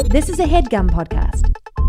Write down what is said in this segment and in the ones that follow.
This is a HeadGum podcast.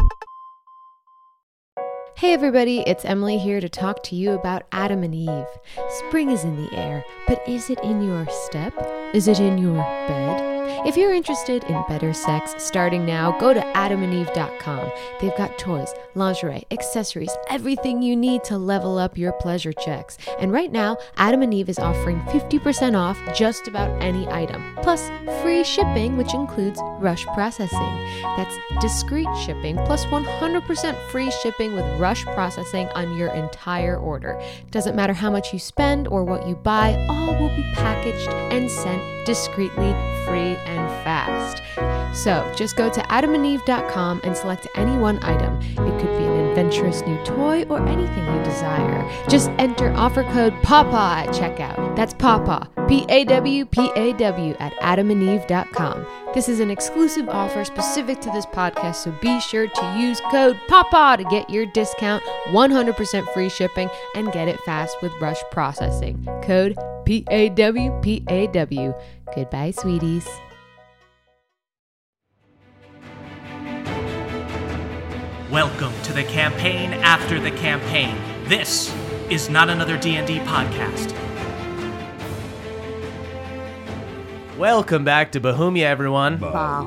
Hey everybody, it's Emily here to talk to you about Adam and Eve. Spring is in the air, but is it in your step? Is it in your bed? If you're interested in better sex starting now, go to adamandeve.com. They've got toys, lingerie, accessories, everything you need to level up your pleasure checks. And right now, Adam and Eve is offering 50% off just about any item, plus free shipping, which includes rush processing. That's discreet shipping, plus 100% free shipping with rush processing on your entire order. Doesn't matter how much you spend or what you buy, all will be packaged and sent discreetly, free, and fast. So just go to adamandeve.com and select any one item. It could be an adventurous new toy or anything you desire. Just enter offer code PAWPAW at checkout. That's PAWPAW, P-A-W-P-A-W at adamandeve.com. This is an exclusive offer specific to this podcast, so be sure to use code PAWPAW to get your discount, 100% free shipping, and get it fast with rush processing. Code P-A-W-P-A-W. Goodbye, sweeties. Welcome to the campaign after the campaign. This is not another D&D podcast. Welcome back to Bohemia, everyone.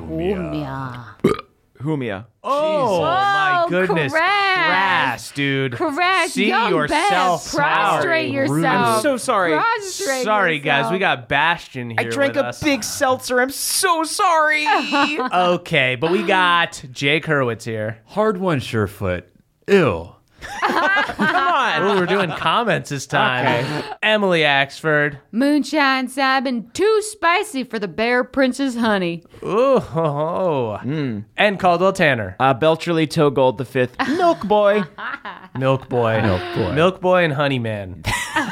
Humia. Oh, my goodness. Crash, dude. Crash, See young yourself. Bev, prostrate yourself. I'm so sorry. Prostrate Sorry, yourself. guys. We got Bastion here I drank with a us. big seltzer. I'm so sorry. Okay, but we got Jake Hurwitz here. Hard one, Surefoot. Ew. Come on. Ooh, we're doing comments this time. Okay. Emily Axford. Moonshine Sabin, too spicy for the Bear Prince's honey. Ooh, ho, ho. And Caldwell Tanner. Belcherly Togold the Fifth. Milk Boy. Milk Boy. Milk Boy and Honeyman.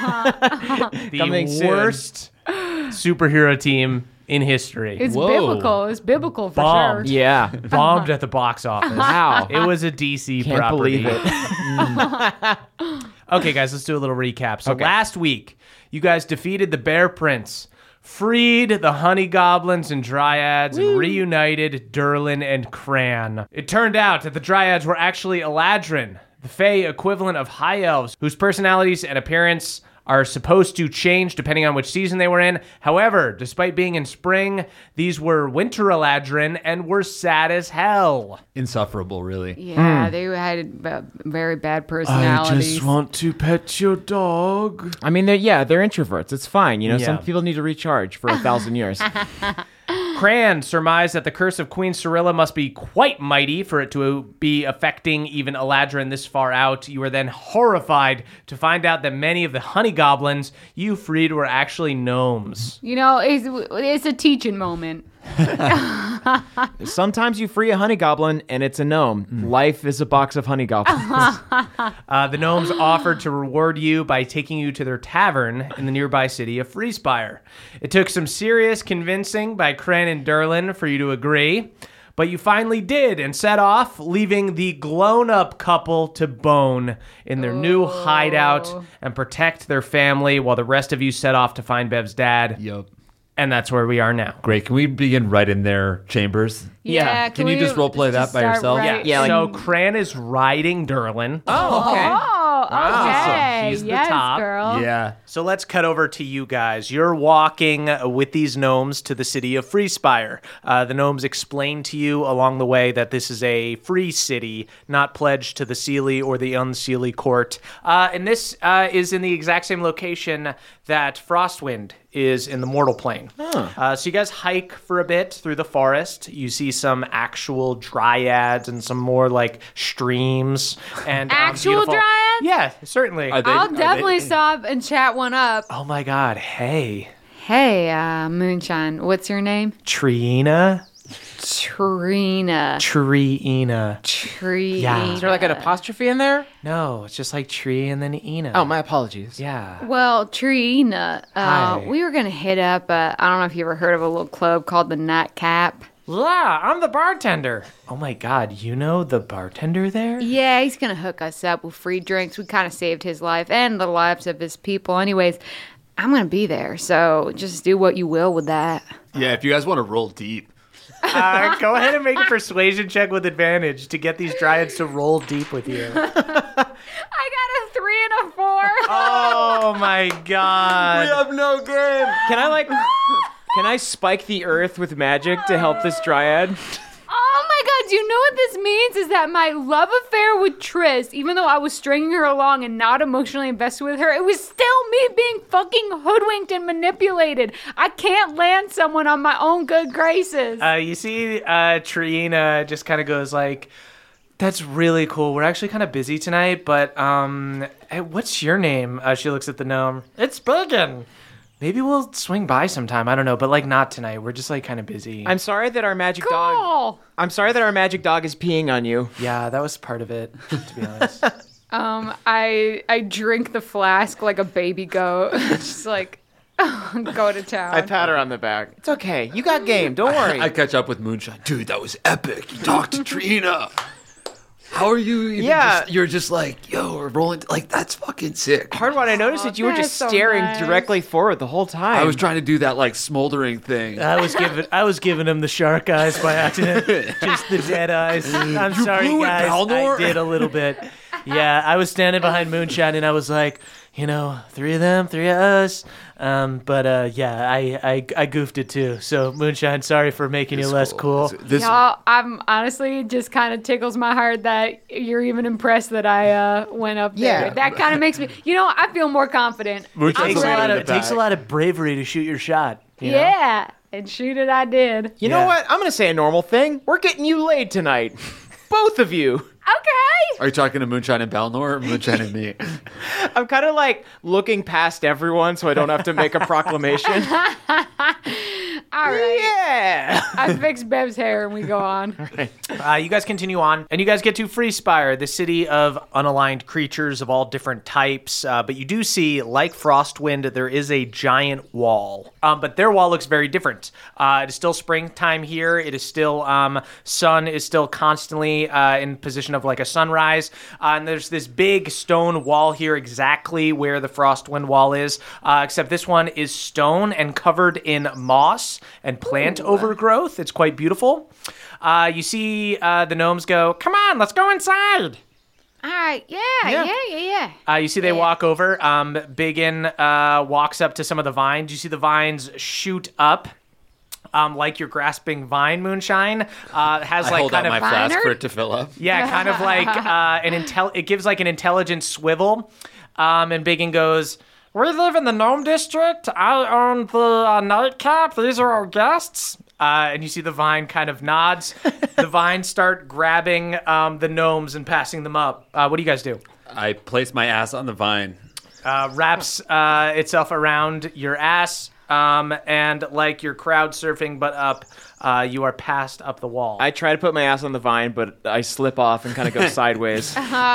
The Coming soon. worst superhero team in history. It's Whoa. biblical. It's biblical for Bombed. sure. Yeah. Bombed at the box office. Wow. It was a DC Can't property. believe it. Okay, guys, let's do a little recap. So Okay. last week, you guys defeated the Bear Prince, freed the Honey Goblins and Dryads, and reunited Durlin and Cran. It turned out that the Dryads were actually Eladrin, the Fey equivalent of High Elves, whose personalities and appearance are supposed to change depending on which season they were in. However, despite being in spring, these were Winter Eladrin and were sad as hell. Insufferable, really. Yeah, they had very bad personalities. want to pet your dog. I mean, they're introverts. It's fine. You know, some Yeah. people need to recharge for 1,000 years. Cran surmised that the curse of Queen Cirilla must be quite mighty for it to be affecting even Eladrin this far out. You were then horrified to find out that many of the honey goblins you freed were actually gnomes. You know, it's a teaching moment. Sometimes you free a honey goblin and it's a gnome. Life is a box of honey goblins. The gnomes offered to reward you by taking you to their tavern in the nearby city of Freespire. It took some serious convincing by Cran and Durlin for you to agree, but you finally did and set off, leaving the grown-up couple to bone in their new hideout and protect their family while the rest of you set off to find Bev's dad. Yup. And that's where we are now. Great. Can we begin right in their chambers? Yeah. Can you just roleplay that by start yourself? right Yeah, like- So Cran is riding Durlin. Oh, okay. Oh, okay. She's the yes, top. girl. Yeah. So let's cut over to you guys. You're walking with these gnomes to the city of Freespire. The gnomes explain to you along the way that this is a free city, not pledged to the Seelie or the Unseelie court. And this is in the exact same location that Frostwind is in the mortal plane. So you guys hike for a bit through the forest. You see some actual dryads and some more like streams and Actual beautiful- dryads? Yeah, certainly. I'll definitely stop and chat one up. Oh my God! Hey, Hey, Moonshine, what's your name? Trina. Trina. Trina. Trina. Yeah. Is there like an apostrophe in there? No, it's just like tree and then Ina. Oh, my apologies. Yeah. Well, Trina, Hi. we were going to hit up, I don't know if you ever heard of a little club called the Nightcap. Yeah, I'm the bartender. Oh my God, you know the bartender there? Yeah, he's going to hook us up with free drinks. We kind of saved his life and the lives of his people. Anyways, I'm going to be there, so just do what you will with that. Yeah, if you guys want to roll deep. Go ahead and make a persuasion check with advantage to get these dryads to roll deep with you. I got a 3 and a 4. Oh my god. have no game. Can I spike the earth with magic to help this dryad? Oh my god, do you know what this means? Is that my love affair with Triss, even though I was stringing her along and not emotionally invested with her, it was still me being fucking hoodwinked and manipulated. I can't land someone on my own good graces. You see Trina just kind of goes like, that's really cool. We're actually kind of busy tonight, but hey, what's your name? She looks at the gnome. It's Biggin. Maybe we'll swing by sometime. I don't know, but like not tonight. We're just like kind of busy. I'm sorry that our magic dog. Cool. I'm sorry that our magic dog is peeing on you. Yeah, that was part of it, to be honest. I drink the flask like a baby goat. Just like go to town. I pat her on the back. It's okay. You got game. Don't worry. I catch up with Moonshine. Dude, that was epic. You talked to Trina. How are you even you're just like, yo, we're rolling. Like, that's fucking sick. Hardwine, I noticed that you were just that's so staring nice. directly forward the whole time. I was trying to do that, like, smoldering thing. I was giving him the shark eyes by accident. Just the dead eyes. I'm sorry, blew it, guys. Balnor. I did a little bit. Yeah, I was standing behind Moonshine, and I was like, 3 of them, 3 of us. Yeah, I goofed it too. So Moonshine, sorry for making you less cool. Y'all, I'm honestly it just kind of tickles my heart that you're even impressed that I went up there. Yeah. That kind of makes me, I feel more confident. It takes ready. a lot of bravery to shoot your shot. you know? Yeah, and shoot it, I did. You know what? I'm going to say a normal thing. We're getting you laid tonight. Both of you. Okay. Are you talking to Moonshine and Balnor or Moonshine and me? I'm kind of like looking past everyone so I don't have to make a proclamation. All right. Yeah. I fix Bev's hair and we go on. You guys continue on, and you guys get to Freespire, the city of unaligned creatures of all different types. But you do see, like Frostwind, there is a giant wall. But their wall looks very different. It is still springtime here. It is still, sun is still constantly in position of like a sunrise. And there's this big stone wall here exactly where the Frostwind wall is, except this one is stone and covered in moss and plant overgrowth. It's quite beautiful. You see the gnomes go, come on, let's go inside. All right. Yeah. You see they walk over. Biggin walks up to some of the vines. You see the vines shoot up. Like you're grasping vine, Moonshine. Has I like hold out kind my of flask for it to fill up. yeah, kind of like it gives like an intelligent swivel. And Biggin goes, we live in the Gnome District. I own the nightcap. These are our guests. And you see the vine kind of nods. The vines start grabbing the gnomes and passing them up. What do you guys do? I place my ass on the vine. Wraps itself around your ass. And like you're crowd surfing, but up, you are passed up the wall. I try to put my ass on the vine, but I slip off and kind of go sideways.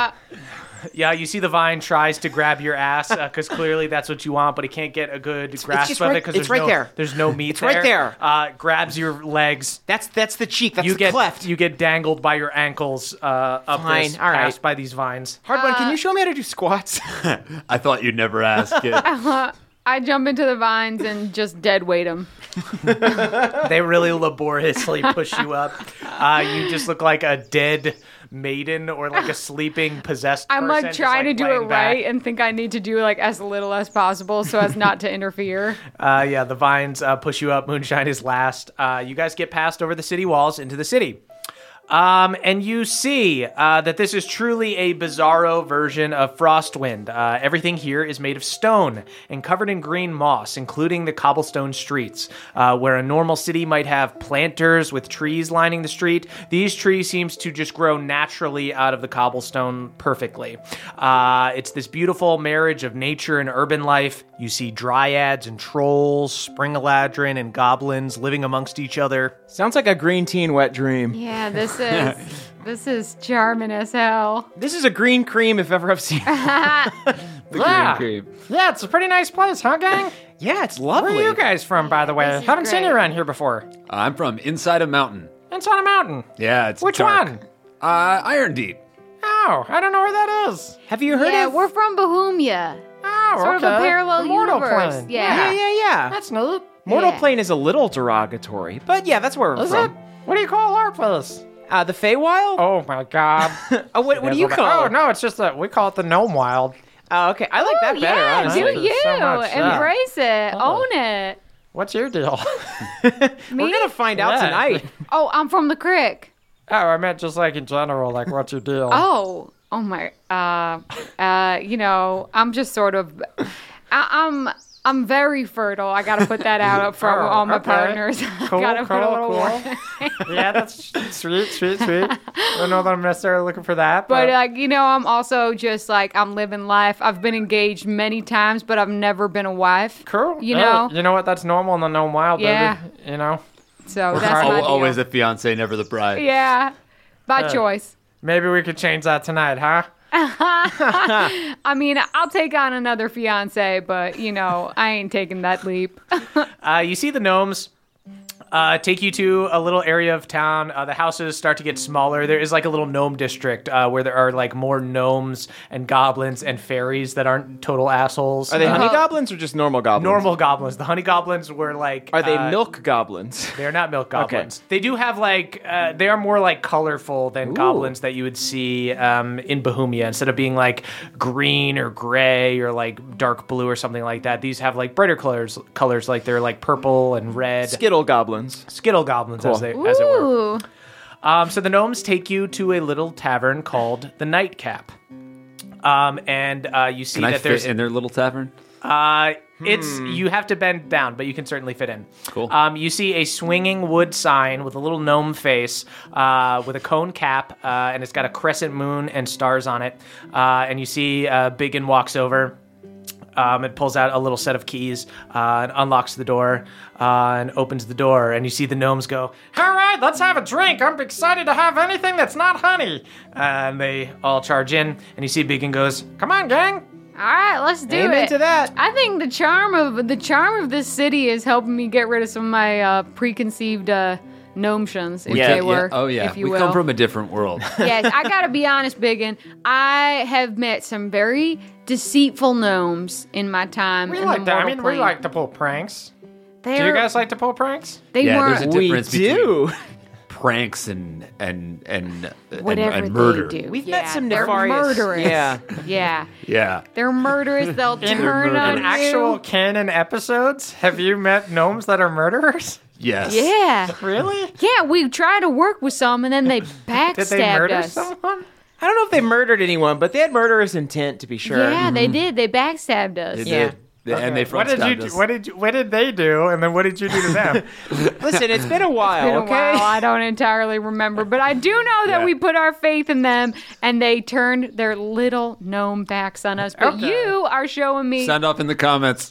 Yeah, you see the vine tries to grab your ass because clearly that's what you want, but he can't get a good grasp just of right- it because it's right there. There's no meat It's right there. Grabs your legs. That's the cheek. That's You the get cleft. you get dangled by your ankles up Fine, this, all right. passed by these vines. Hardwine, can you show me how to do squats? I thought you'd never ask it. I jump into the vines and just dead weight them. They really laboriously push you up. You just look like a dead maiden or like a sleeping possessed person. I'm like just, trying to do it laying back. right and think I need to do like as little as possible so as not to interfere. Yeah, the vines push you up. Moonshine is last. You guys get passed over the city walls into the city. And you see that this is truly a bizarro version of Frostwind. Everything here is made of stone and covered in green moss, including the cobblestone streets. Where a normal city might have planters with trees lining the street, these trees seems to just grow naturally out of the cobblestone perfectly. It's this beautiful marriage of nature and urban life. You see dryads and trolls, spring-eladrin and goblins living amongst each other. Sounds like a green teen wet dream. Yeah, this is charming as hell. This is a green cream if ever I've seen it. Yeah. Cream. Yeah, it's a pretty nice place, huh, gang? Yeah, it's lovely. Where are you guys from, by the way? This is Haven't seen great. you around here before. I'm from inside a mountain. Inside a mountain. Yeah, it's Which dark. one? Iron Deep. Oh, I don't know where that is. Have you heard Yeah, of... we're from Bohemia. Oh, Sort of a okay. parallel The mortal universe. plane. Yeah. Yeah. That's neat. Mortal Yeah. Plane is a little derogatory, but yeah, that's where we're from. What do you call our place? The Feywild? Oh my God. Oh, what do you call Oh it? no, it's just that we call it the Gnome Wild. Oh, okay. I like that better, yeah, honestly. do you. So much, yeah. Embrace it. Own it. What's your deal? Me? We're gonna find out Yeah. tonight. Oh, I'm from the crick. Oh, I meant just like in general, like what's your deal? Oh my. You know, I'm just sort of. I'm very fertile. I gotta put that out up front with all my okay. partners. Cool, gotta put a little cool. work. Yeah, that's sweet. I don't know that I'm necessarily looking for that, But you know, I'm also just like I'm living life. I've been engaged many times, but I've never been a wife. cool. You Yeah, know? you know what? That's normal in the Gnome Wild, Yeah. baby. You know, So that's my deal. Always the fiance, never the bride. Yeah, by choice. maybe we could change that tonight, huh? I mean, I'll take on another fiance, but you know, I ain't taking that leap. You see the gnomes take you to a little area of town. The houses start to get smaller. There is like a little gnome district where there are like more gnomes and goblins and fairies that aren't total assholes. Are they honey goblins or just normal goblins? normal goblins? The honey goblins were like. Are they milk goblins? They're not milk goblins. They do have like they are more like colorful than goblins that you would see in Bohemia. Instead of being like green or gray or like dark blue or something like that, these have like brighter colors like they're like purple and red. Skittle goblins. Skittle goblins, as it were. Ooh. So the gnomes take you to a little tavern called the Nightcap, and you see Can I that fit there's in their little tavern? it's you have to bend down, but you can certainly fit in. Cool. You see a swinging wood sign with a little gnome face, with a cone cap, and it's got a crescent moon and stars on it. And you see Biggin walks over. It pulls out a little set of keys and unlocks the door and opens the door. And you see the gnomes go, All right, let's have a drink. I'm excited to have anything that's not honey. and they all charge in. And you see Biggin goes, Come on, gang. All right, let's do Amen it. to that. I think the charm of this city is helping me get rid of some of my preconceived notions, if they were. Oh, yeah. if you We will. come from a different world. Yes, I gotta be honest, Biggin. I have met some very deceitful gnomes in my time. We in like the that. I mortal mean, plane. we like to pull pranks. Do They're- you guys like to pull pranks? They Yeah, weren't. there's a We difference between do. pranks and Whatever and murder. they do. We've Yeah, met some they're nefarious. murderous. Yeah. Yeah. Yeah. They're murderous. They'll turn on In you. actual canon episodes, have you met gnomes that are murderers? Yes. Yeah. Really? Yeah, we tried to work with some and then they backstabbed Did they murder us. someone? I don't know if they murdered anyone, but they had murderous intent, to be sure. Yeah, they did. They backstabbed us. They Yeah. did. And they What front did you stabbed do? us. What did they do? And then what did you do to them? Listen, it's been a while, Been a okay? while. I don't entirely remember, but I do know that Yeah. we put our faith in them and they turned their little gnome backs on us. But Okay. you are showing me. Sound off in the comments.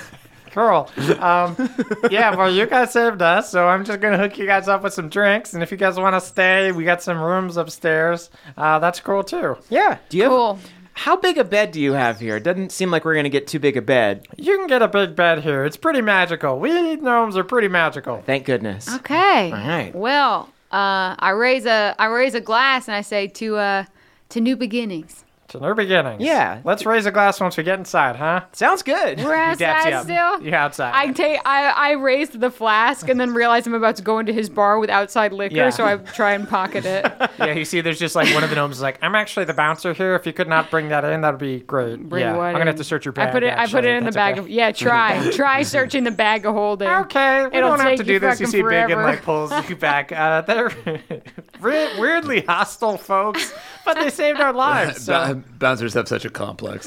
Cool. Yeah, well, you guys saved us, so I'm just going to hook you guys up with some drinks. And if you guys want to stay, we got some rooms upstairs. That's cool, too. Yeah. Do you have, Cool. How big a bed do you have here? It doesn't seem like we're going to get too big a bed. You can get a big bed here. It's pretty magical. We gnomes are pretty magical. Thank goodness. Okay. All right. Well, I raise a glass and I say to new beginnings. To new beginnings. Yeah. Let's raise a glass once we get inside, huh? Sounds good. We're He daps you outside up. still. You're outside. I raised the flask and then realized I'm about to go into his bar with outside liquor, Yeah. so I try and pocket it. Yeah, you see, there's just like one of the gnomes is like, I'm actually the bouncer here. If you could not bring that in, that would be great. Bring Yeah, what I'm going to in? have to search your bag. I put it actually. in the That's bag okay. of try searching the bag of holding. Okay, we It'll don't have take to you do this. You fucking see Big and forever. like pulls you back. They're weirdly hostile folks, but they saved our lives. So. Bouncers have such a complex.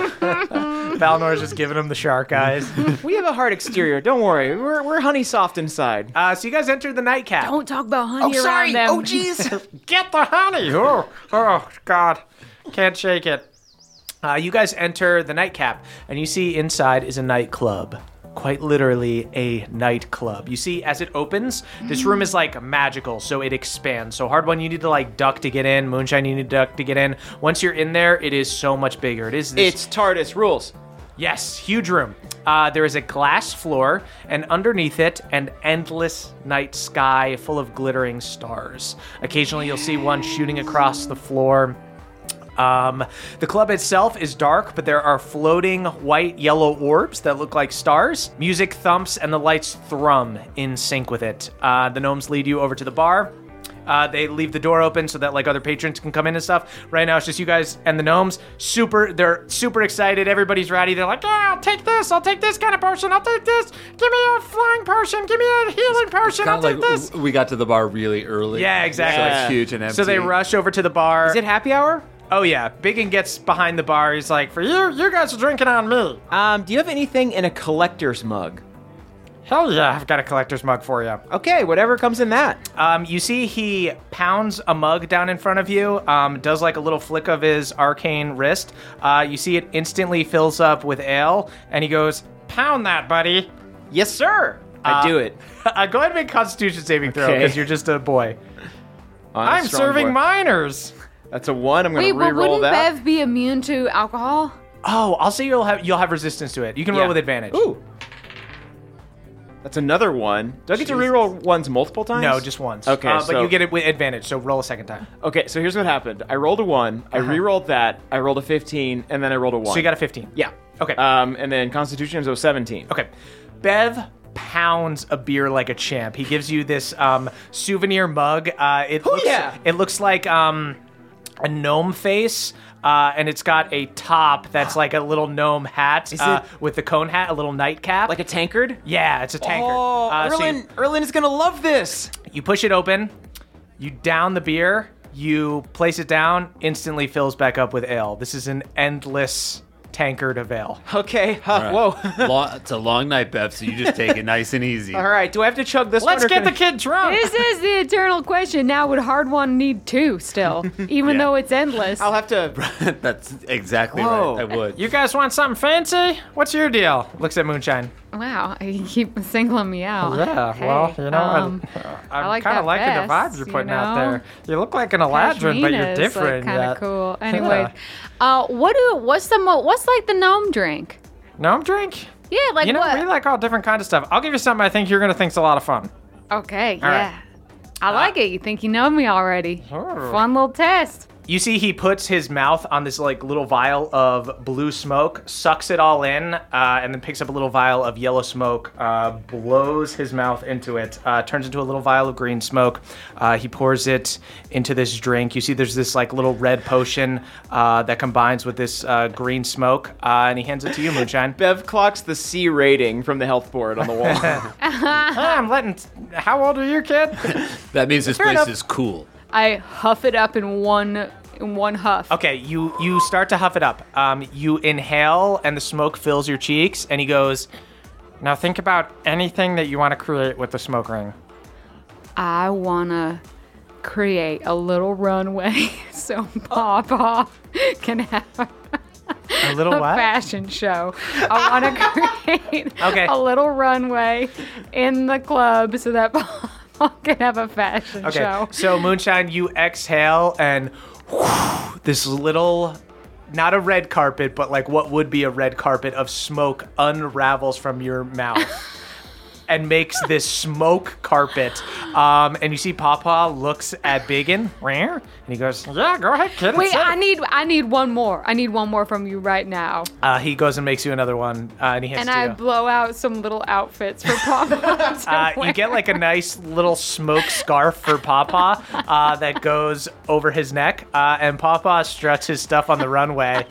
Balnor's just giving him the shark eyes. We have a hard exterior. Don't worry. We're honey soft inside. So you guys enter the Nightcap. Don't talk about honey around them. jeez. Get the honey. Oh, God. Can't shake it. You guys enter the Nightcap, and you see inside is a nightclub. Quite literally a nightclub. You see, as it opens, this room is like magical, so it expands. So Hard One, you need to like duck to get in. Moonshine, you need to duck to get in. Once you're in there, it is so much bigger. It is this It's TARDIS rules. Yes, huge room. There is a glass floor, and underneath it, an endless night sky full of glittering stars. Occasionally, you'll see one shooting across the floor. The club itself is dark, but there are floating white, yellow orbs that look like stars. Music thumps and the lights thrum in sync with it. The gnomes lead you over to the bar. They leave the door open so that like other patrons can come in and stuff. Right now it's just you guys and the gnomes. They're super excited. Everybody's ready. They're like, yeah, I'll take this kind of potion. I'll take this. Give me a flying potion. Give me a healing potion. I'll take this. We got to the bar really early. Yeah, exactly. So it's huge and empty. So they rush over to the bar. Is it happy hour? Oh yeah, Biggin gets behind the bar. He's like, for you guys are drinking on me. Do you have anything in a collector's mug? Hell yeah, I've got a collector's mug for you. Okay, whatever comes in that. You see he pounds a mug down in front of you, does like a little flick of his arcane wrist. You see it instantly fills up with ale, and he goes, Pound that, buddy. Yes, sir. I do it. go ahead and make Constitution saving throw, Okay. because you're just a boy. I'm serving minors. That's a 1. I'm going Wait, to but re-roll wouldn't that. Bev be immune to alcohol? Oh, I'll say you'll have resistance to it. You can roll with advantage. Ooh. That's another 1. Do I get to re-roll ones multiple times? No, just once. Okay, but so- you get it with advantage, so roll a second time. Okay, so here's what happened. I rolled a 1. I re-rolled that. I rolled a 15, and then I rolled a 1. So you got a 15. Yeah. Okay. And then Constitution was 17. Okay. Bev pounds a beer like a champ. He gives you this souvenir mug. It looks like a gnome face. And it's got a top that's like a little gnome hat with the cone hat, a little nightcap. Like a tankard? Yeah, it's a tankard. Oh, So Erlin is going to love this. you push it open, you down the beer, you place it down, instantly fills back up with ale. This is an endless tankard of ale. Okay. All Whoa. right. It's a long night, Bev, so you just take it nice and easy. All right. Do I have to chug this one? Let's or get can the I- kid drunk. This is the eternal question. Now, would hard one need 2 still, even though it's endless? I'll have to. That's exactly Whoa. right. I would. You guys want something fancy? What's your deal? Looks at Moonshine. Wow, you keep singling me out. Yeah, Hey, well, you know, I I'm like kind of that liking the vest, vibes you're you putting out know? there. You look like an Eladrin, but you're Pashmina's, different. Like, kind yet. of cool. Anyway, what's like the gnome drink? Gnome drink? Yeah, like You know, what? we like all different kinds of stuff. I'll give you something I think you're going to think's a lot of fun. Okay, All yeah. right. I like it. You think you know me already? Sure. Fun little test. You see he puts his mouth on this like little vial of blue smoke, sucks it all in, and then picks up a little vial of yellow smoke, blows his mouth into it, turns into a little vial of green smoke. He pours it into this drink. You see there's this like little red potion that combines with this green smoke, and he hands it to you, Moonshine. Bev clocks the C rating from the health board on the wall. I'm letting. How old are you, kid? That means this place is cool. I huff it up in one huff. Okay, you start to huff it up. You inhale, and the smoke fills your cheeks, and he goes, Now think about anything that you want to create with the smoke ring. I wanna create a little runway so Papa can have a little a what? fashion show. I want to create Okay. a little runway in the club so that Papa can have a fashion Okay, show. so Moonshine, you exhale, and this little, not a red carpet, but like what would be a red carpet of smoke unravels from your mouth and makes this smoke carpet. And you see Papa looks at Biggin, and he goes, Yeah, go ahead, kid. Wait, It's it. I need one more. I need one more from you right now. he goes and makes you another one, and he hands And it to I you. blow out some little outfits for Papa. to You wear. get like a nice little smoke scarf for Papa that goes over his neck, and Papa struts his stuff on the runway,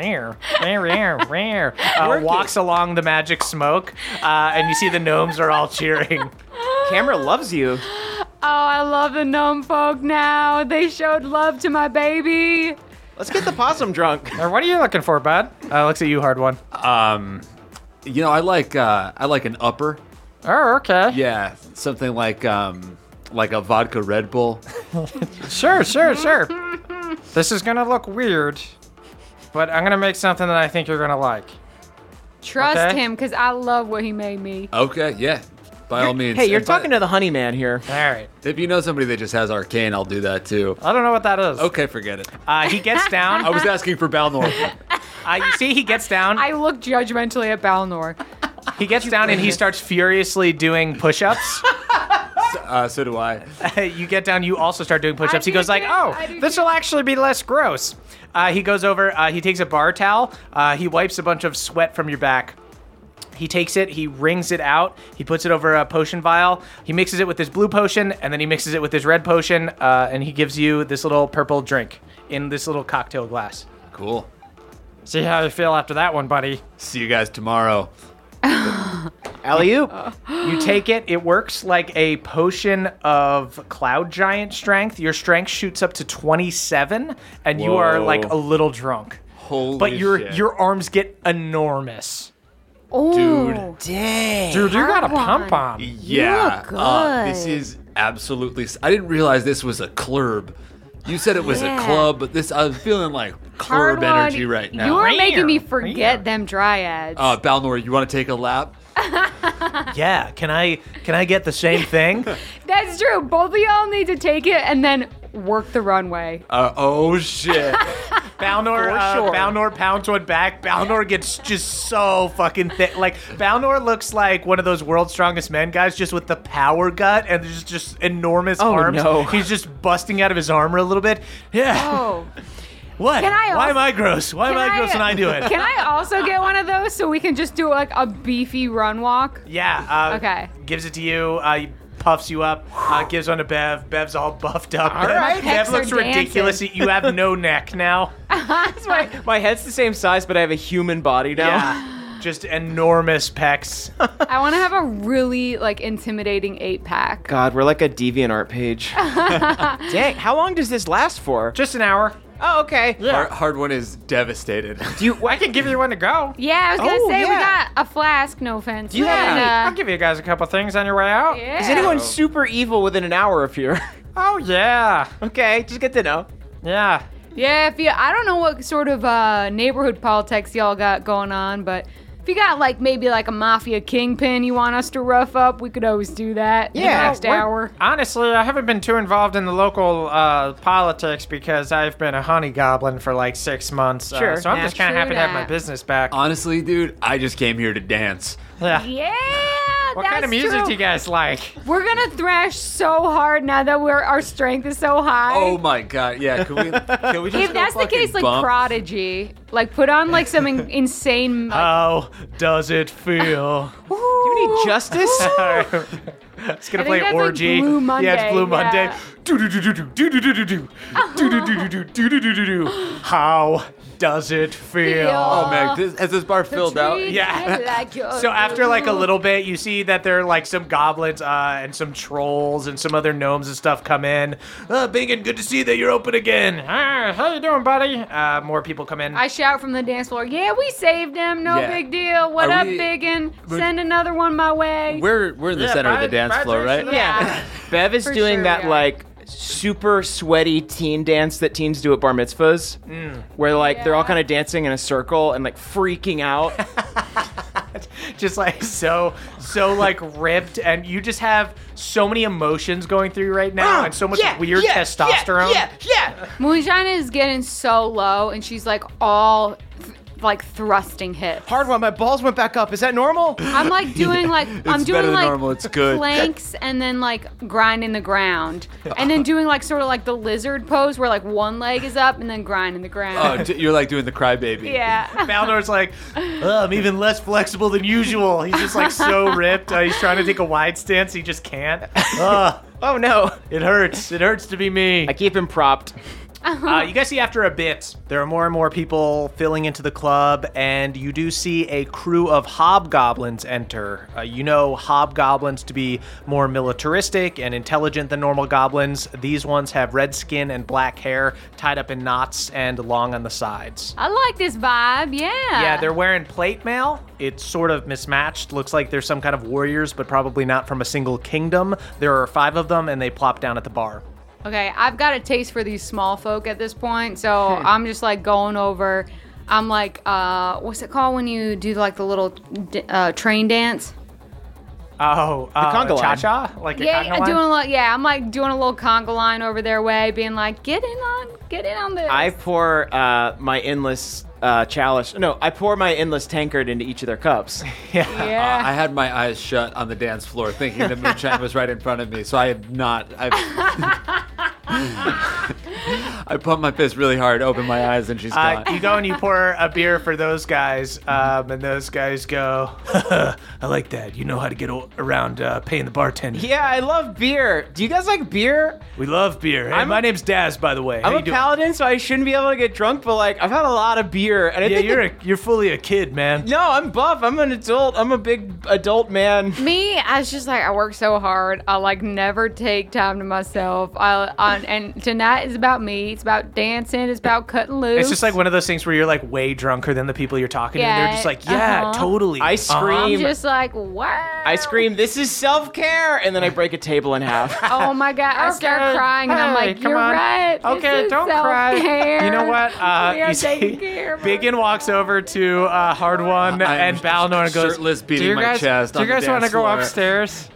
walks along the magic smoke, and you see the gnomes are all cheering. Camera loves you. Oh, I love the gnome folk now. They showed love to my baby. Let's get the possum drunk. What are you looking for, bud? Looks at you, hard one. You know, I like an upper. Oh, okay. Yeah, something like a vodka Red Bull. Sure. This is gonna look weird, but I'm gonna make something that I think you're gonna like. Trust Okay. him, because I love what he made me. Okay, yeah, by all means. Hey, you're And by- talking to the honey man here. All right. If you know somebody that just has arcane, I'll do that too. I don't know what that is. Okay, forget it. He gets down. I was asking for Balnor. You see he gets down. I look judgmentally at Balnor. He gets down and he starts furiously doing push-ups. So do I. You get down, you also start doing push-ups. He do goes like, too. oh, I do this too. will actually be less gross. He goes over, he takes a bar towel, he wipes a bunch of sweat from your back. He takes it, he wrings it out, he puts it over a potion vial, he mixes it with his blue potion, and then he mixes it with his red potion, and he gives you this little purple drink in this little cocktail glass. Cool. See how you feel after that one, buddy. See you guys tomorrow. Alley-oop. You take it, it works like a potion of cloud giant strength. Your strength shoots up to 27, and you are Whoa. like a little drunk. Holy But shit. your arms get enormous. Oh, Dude. Dang. Dude, you got a Hard pump one. on. Yeah. You look This good. is absolutely... I didn't realize this was a club. You said it was a club, but this... I was feeling like Hard club one. energy right now. You are making me forget them dryads. Balnor, you want to take a lap? Yeah, can I get the same thing? That's true. Both of y'all need to take it and then work the runway. Oh, shit. Balnor pounds one back. Balnor gets just so fucking thick. Like, Balnor looks like one of those World's Strongest Men guys, just with the power gut and just enormous arms. no. He's just busting out of his armor a little bit. Yeah. Oh. What? Can I Why also- am I gross? Why am I gross when I do it? Can I also get one of those so we can just do like a beefy run walk? Yeah. Okay. Gives it to you. He puffs you up. Gives one to Bev. Bev's all buffed up. right. My Bev pecs looks are ridiculous. You have no neck now. My head's the same size, but I have a human body now. Yeah. Just enormous pecs. I want to have a really like intimidating 8-pack. God, we're like a DeviantArt page. Dang, how long does this last for? Just an hour. Oh, okay. Hard one is devastated. I can give you one to go. Yeah, I was gonna Oh, say we yeah. got a flask. No offense. you have any- I'll give you guys a couple things on your way out. Yeah. Is anyone super evil within an hour of here? Oh, yeah. Okay, just good to know. Yeah. Yeah, I don't know what sort of neighborhood politics y'all got going on, but if you got like maybe like a mafia kingpin you want us to rough up, we could always do that. in the Yeah, next hour. Honestly, I haven't been too involved in the local politics because I've been a honey goblin for like 6 months. Sure. So I'm Yeah, just kind of true happy to have my that. business back. Honestly, dude, I just came here to dance. Yeah. Yeah, What that's kind of music true. do you guys like? We're gonna thrash so hard now that our strength is so high. Oh my god, yeah. Can we just If go that's the fucking case, like bump? Prodigy, like put on like some insane. Like, How does it feel? You need justice? It's gonna I play think that's, like, Orgy. Blue Monday, Yeah, it's Blue Monday. yeah. How does it feel? Oh man, has this bar filled out? treat Yeah. it like you're So after like a little bit, you see that there are like some goblins and some trolls and some other gnomes and stuff come in. Bingen, good to see that you're open again. How you doing, buddy? More people come in. I shout from the dance floor, yeah, we saved him, no Yeah. big deal. What Are up, we- Biggin? Send another one my way. We're in the center of the dance floor, right? Yeah. Bev is For doing sure, that yeah. like super sweaty teen dance that teens do at bar mitzvahs, where like they're all Yeah. kind of dancing in a circle and like freaking out. Just like so like ripped, and you just have so many emotions going through you right now, and so much weird testosterone. Moonshine is getting so low, and she's like all like thrusting hips. Hard one, my balls went back up. Is that normal? I'm like doing like I'm It's doing better than like normal, it's good. planks and then like grinding the ground, and then doing like sort of like the lizard pose where like one leg is up and then grinding the ground. Oh, you're like doing the crybaby. Yeah. Balnor's like, I'm even less flexible than usual. He's just like so ripped. He's trying to take a wide stance. He just can't. Oh no. It hurts. It hurts to be me. I keep him propped. You guys see after a bit, there are more and more people filling into the club, and you do see a crew of hobgoblins enter. You know hobgoblins to be more militaristic and intelligent than normal goblins. These ones have red skin and black hair, tied up in knots and long on the sides. I like this vibe. Yeah. Yeah, they're wearing plate mail. It's sort of mismatched. Looks like they're some kind of warriors, but probably not from a single kingdom. There are 5 of them, and they plop down at the bar. Okay, I've got a taste for these small folk at this point, so I'm just like going over. I'm like, what's it called when you do like the little train dance? Oh, conga line. cha-cha? Like a Yeah, conga line? I'm like doing a little conga line over their way, being like, get in on this. I pour my endless chalice. No, I pour my endless tankard into each of their cups. yeah. I had my eyes shut on the dance floor, thinking the moonshine was right in front of me. So I had not. I pumped my fist really hard, opened my eyes, and she's gone. You go and you pour a beer for those guys, and those guys go, I like that. You know how to get around paying the bartender. Yeah, I love beer. Do you guys like beer? We love beer. Hey, my name's Daz, by the way. How I'm you a doing? paladin, so I shouldn't be able to get drunk, but like I've had a lot of beer, and I Yeah, think you're fully a kid, man. no, I'm buff. I'm an adult. I'm a big adult man. Me, I was just like, I work so hard. I like never take time to myself. And tonight is about me. It's about dancing. It's about cutting loose. It's just like one of those things where you're like way drunker than the people you're talking to. And they're Yeah, just like, yeah, totally. I I'm scream. just like, wow. I scream, this is self-care, and then I break a table in half. Oh my God. I start Okay. crying and I'm Hey, like, come you're on. right. This Okay, is don't cry. self-care. You know what? We are You taking see, care of Biggin walks over to Hard One and Balnor and goes, shirtless, Do beating you my guys, chest. do you on the guys want to dance go floor. upstairs?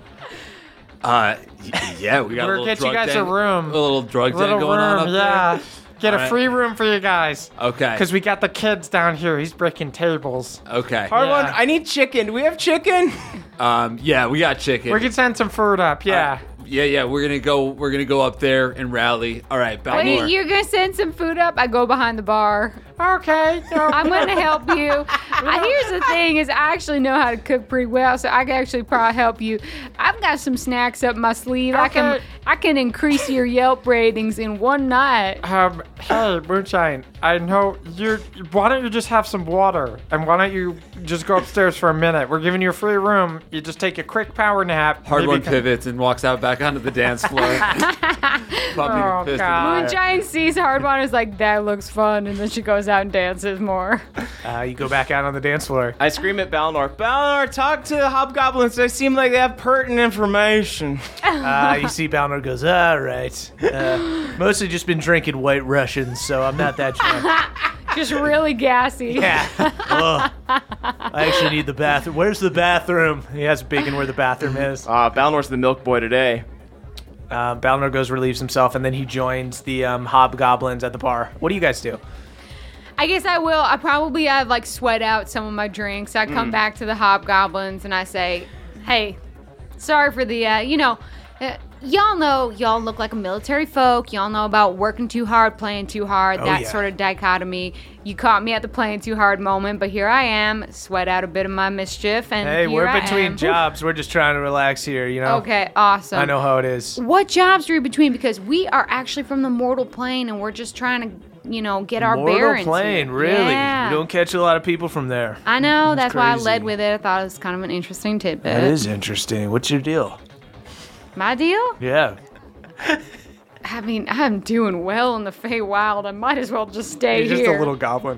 Yeah, we got a We'll little get you drug guys a den, room. a little drug den Little going on up room, yeah. there. Get a Alright. free room for you guys. Okay. Because we got the kids down here. He's breaking tables. Okay. Hard Yeah. one, I need chicken. Do we have chicken? Yeah, we got chicken. We can send some food up, yeah. Yeah. We're gonna go up there and rally. All right, Balnor. Wait, you're going to send some food up? I go behind the bar. Okay. I'm going to help you. Here's the thing is I actually know how to cook pretty well, so I can actually probably help you. I've got some snacks up my sleeve. Okay. I can increase your Yelp ratings in one night. Hey, Moonshine, I know you. Why don't you just have some water? And why don't you just go upstairs for a minute? We're giving you a free room. You just take a quick power nap. Hard maybe one pivots and walks out back onto the dance floor. Pumping Oh, fist in the God. air. Moonshine sees Hard One is like, that looks fun, and then she goes out and dances more. you go back out on the dance floor. I scream at Balnor. Balnor, talk to the hobgoblins. They seem like they have pertinent information. You see Balnor goes, all right. Mostly just been drinking White Russians, so I'm not that drunk. Just really gassy. Yeah. Ugh. I actually need the bathroom. Where's the bathroom? He has Biggin where the bathroom is. Balnor's the milk boy today. Balnor goes, relieves himself, and then he joins the hobgoblins at the bar. What do you guys do? I guess I will. I've like sweat out some of my drinks. I come back to the hobgoblins and I say, hey, sorry for the, y'all know y'all look like a military folk. Y'all know about working too hard, playing too hard, Oh, that yeah. sort of dichotomy. You caught me at the playing too hard moment, but here I am, sweat out a bit of my mischief, and Hey, here we're I between am. jobs. We're just trying to relax here, you know? Okay, awesome. I know how it is. What jobs are you between? Because we are actually from the mortal plane, and we're just trying to, get our Mortal bearings. plane, here. really? Yeah. We don't catch a lot of people from there. I know. That's why I crazy. led with it. I thought it was kind of an interesting tidbit. That is interesting. What's your deal? My deal? Yeah. I mean, I'm doing well in the Feywild. I might as well just stay He's here. just a little goblin.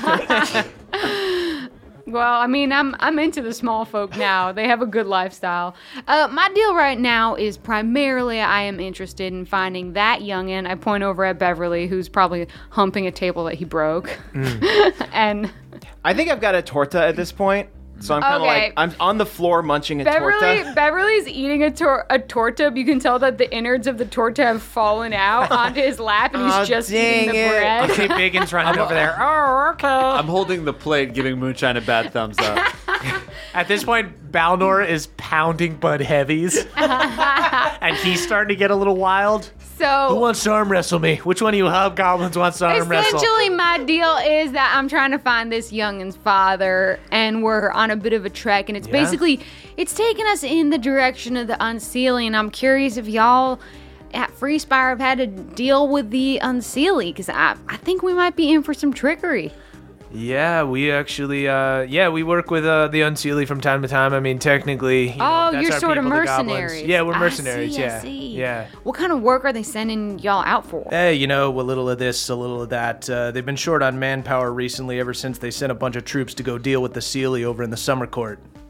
Well, I mean, I'm into the small folk now. They have a good lifestyle. My deal right now is primarily I am interested in finding that youngin'. I point over at Beverly, who's probably humping a table that he broke. And I think I've got a torta at this point. So I'm kind of Okay. like, I'm on the floor munching a torta. Beverly's eating a torta, but you can tell that the innards of the torta have fallen out onto his lap, and he's Aw, just eating the dang it. bread. Okay, Biggins running over there. Oh, okay. I'm holding the plate, giving Moonshine a bad thumbs up. At this point, Balnor is pounding Bud Heavies. And he's starting to get a little wild. Who So wants to arm wrestle me? Which one of you hobgoblins wants to arm wrestle? essentially, my deal is that I'm trying to find this youngin's father, and we're on a bit of a trek, and it's Yeah? basically it's taking us in the direction of the Unseelie, and I'm curious if y'all at Freespire have had to deal with the Unseelie, because I think we might be in for some trickery. Yeah, we actually, we work with the Unseelie from time to time. I mean, technically, Oh, that's you're our sort of people, the goblins. mercenaries. Yeah, we're I mercenaries. see, I yeah, see. yeah. What kind of work are they sending y'all out for? Hey, a little of this, a little of that. They've been short on manpower recently ever since they sent a bunch of troops to go deal with the Seelie over in the Summer Court.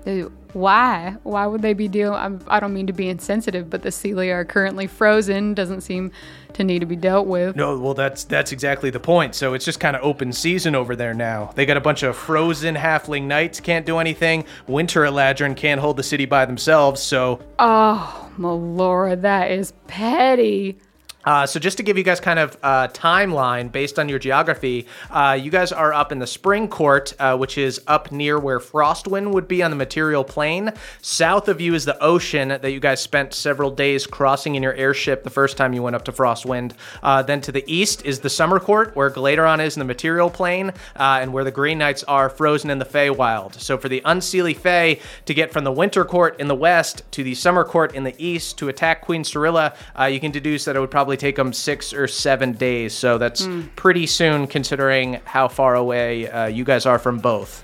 Why? Why would they be dealing? I don't mean to be insensitive, but the Seelie are currently frozen. Doesn't seem to need to be dealt with. No, well, that's exactly the point. So it's just kind of open season over there now. They got a bunch of frozen halfling knights, can't do anything. Winter Eladrin can't hold the city by themselves, so... Oh, Melora, that is petty. So just to give you guys kind of a timeline based on your geography, you guys are up in the Spring Court, which is up near where Frostwind would be on the material plane. South of you is the ocean that you guys spent several days crossing in your airship the first time you went up to Frostwind. Then to the east is the Summer Court, where Gladeron is in the material plane, and where the Green Knights are frozen in the Feywild. So for the Unseelie Fey to get from the Winter Court in the west to the Summer Court in the east to attack Queen Cirilla, you can deduce that it would probably take them 6 or 7 days. So that's pretty soon considering how far away you guys are from both.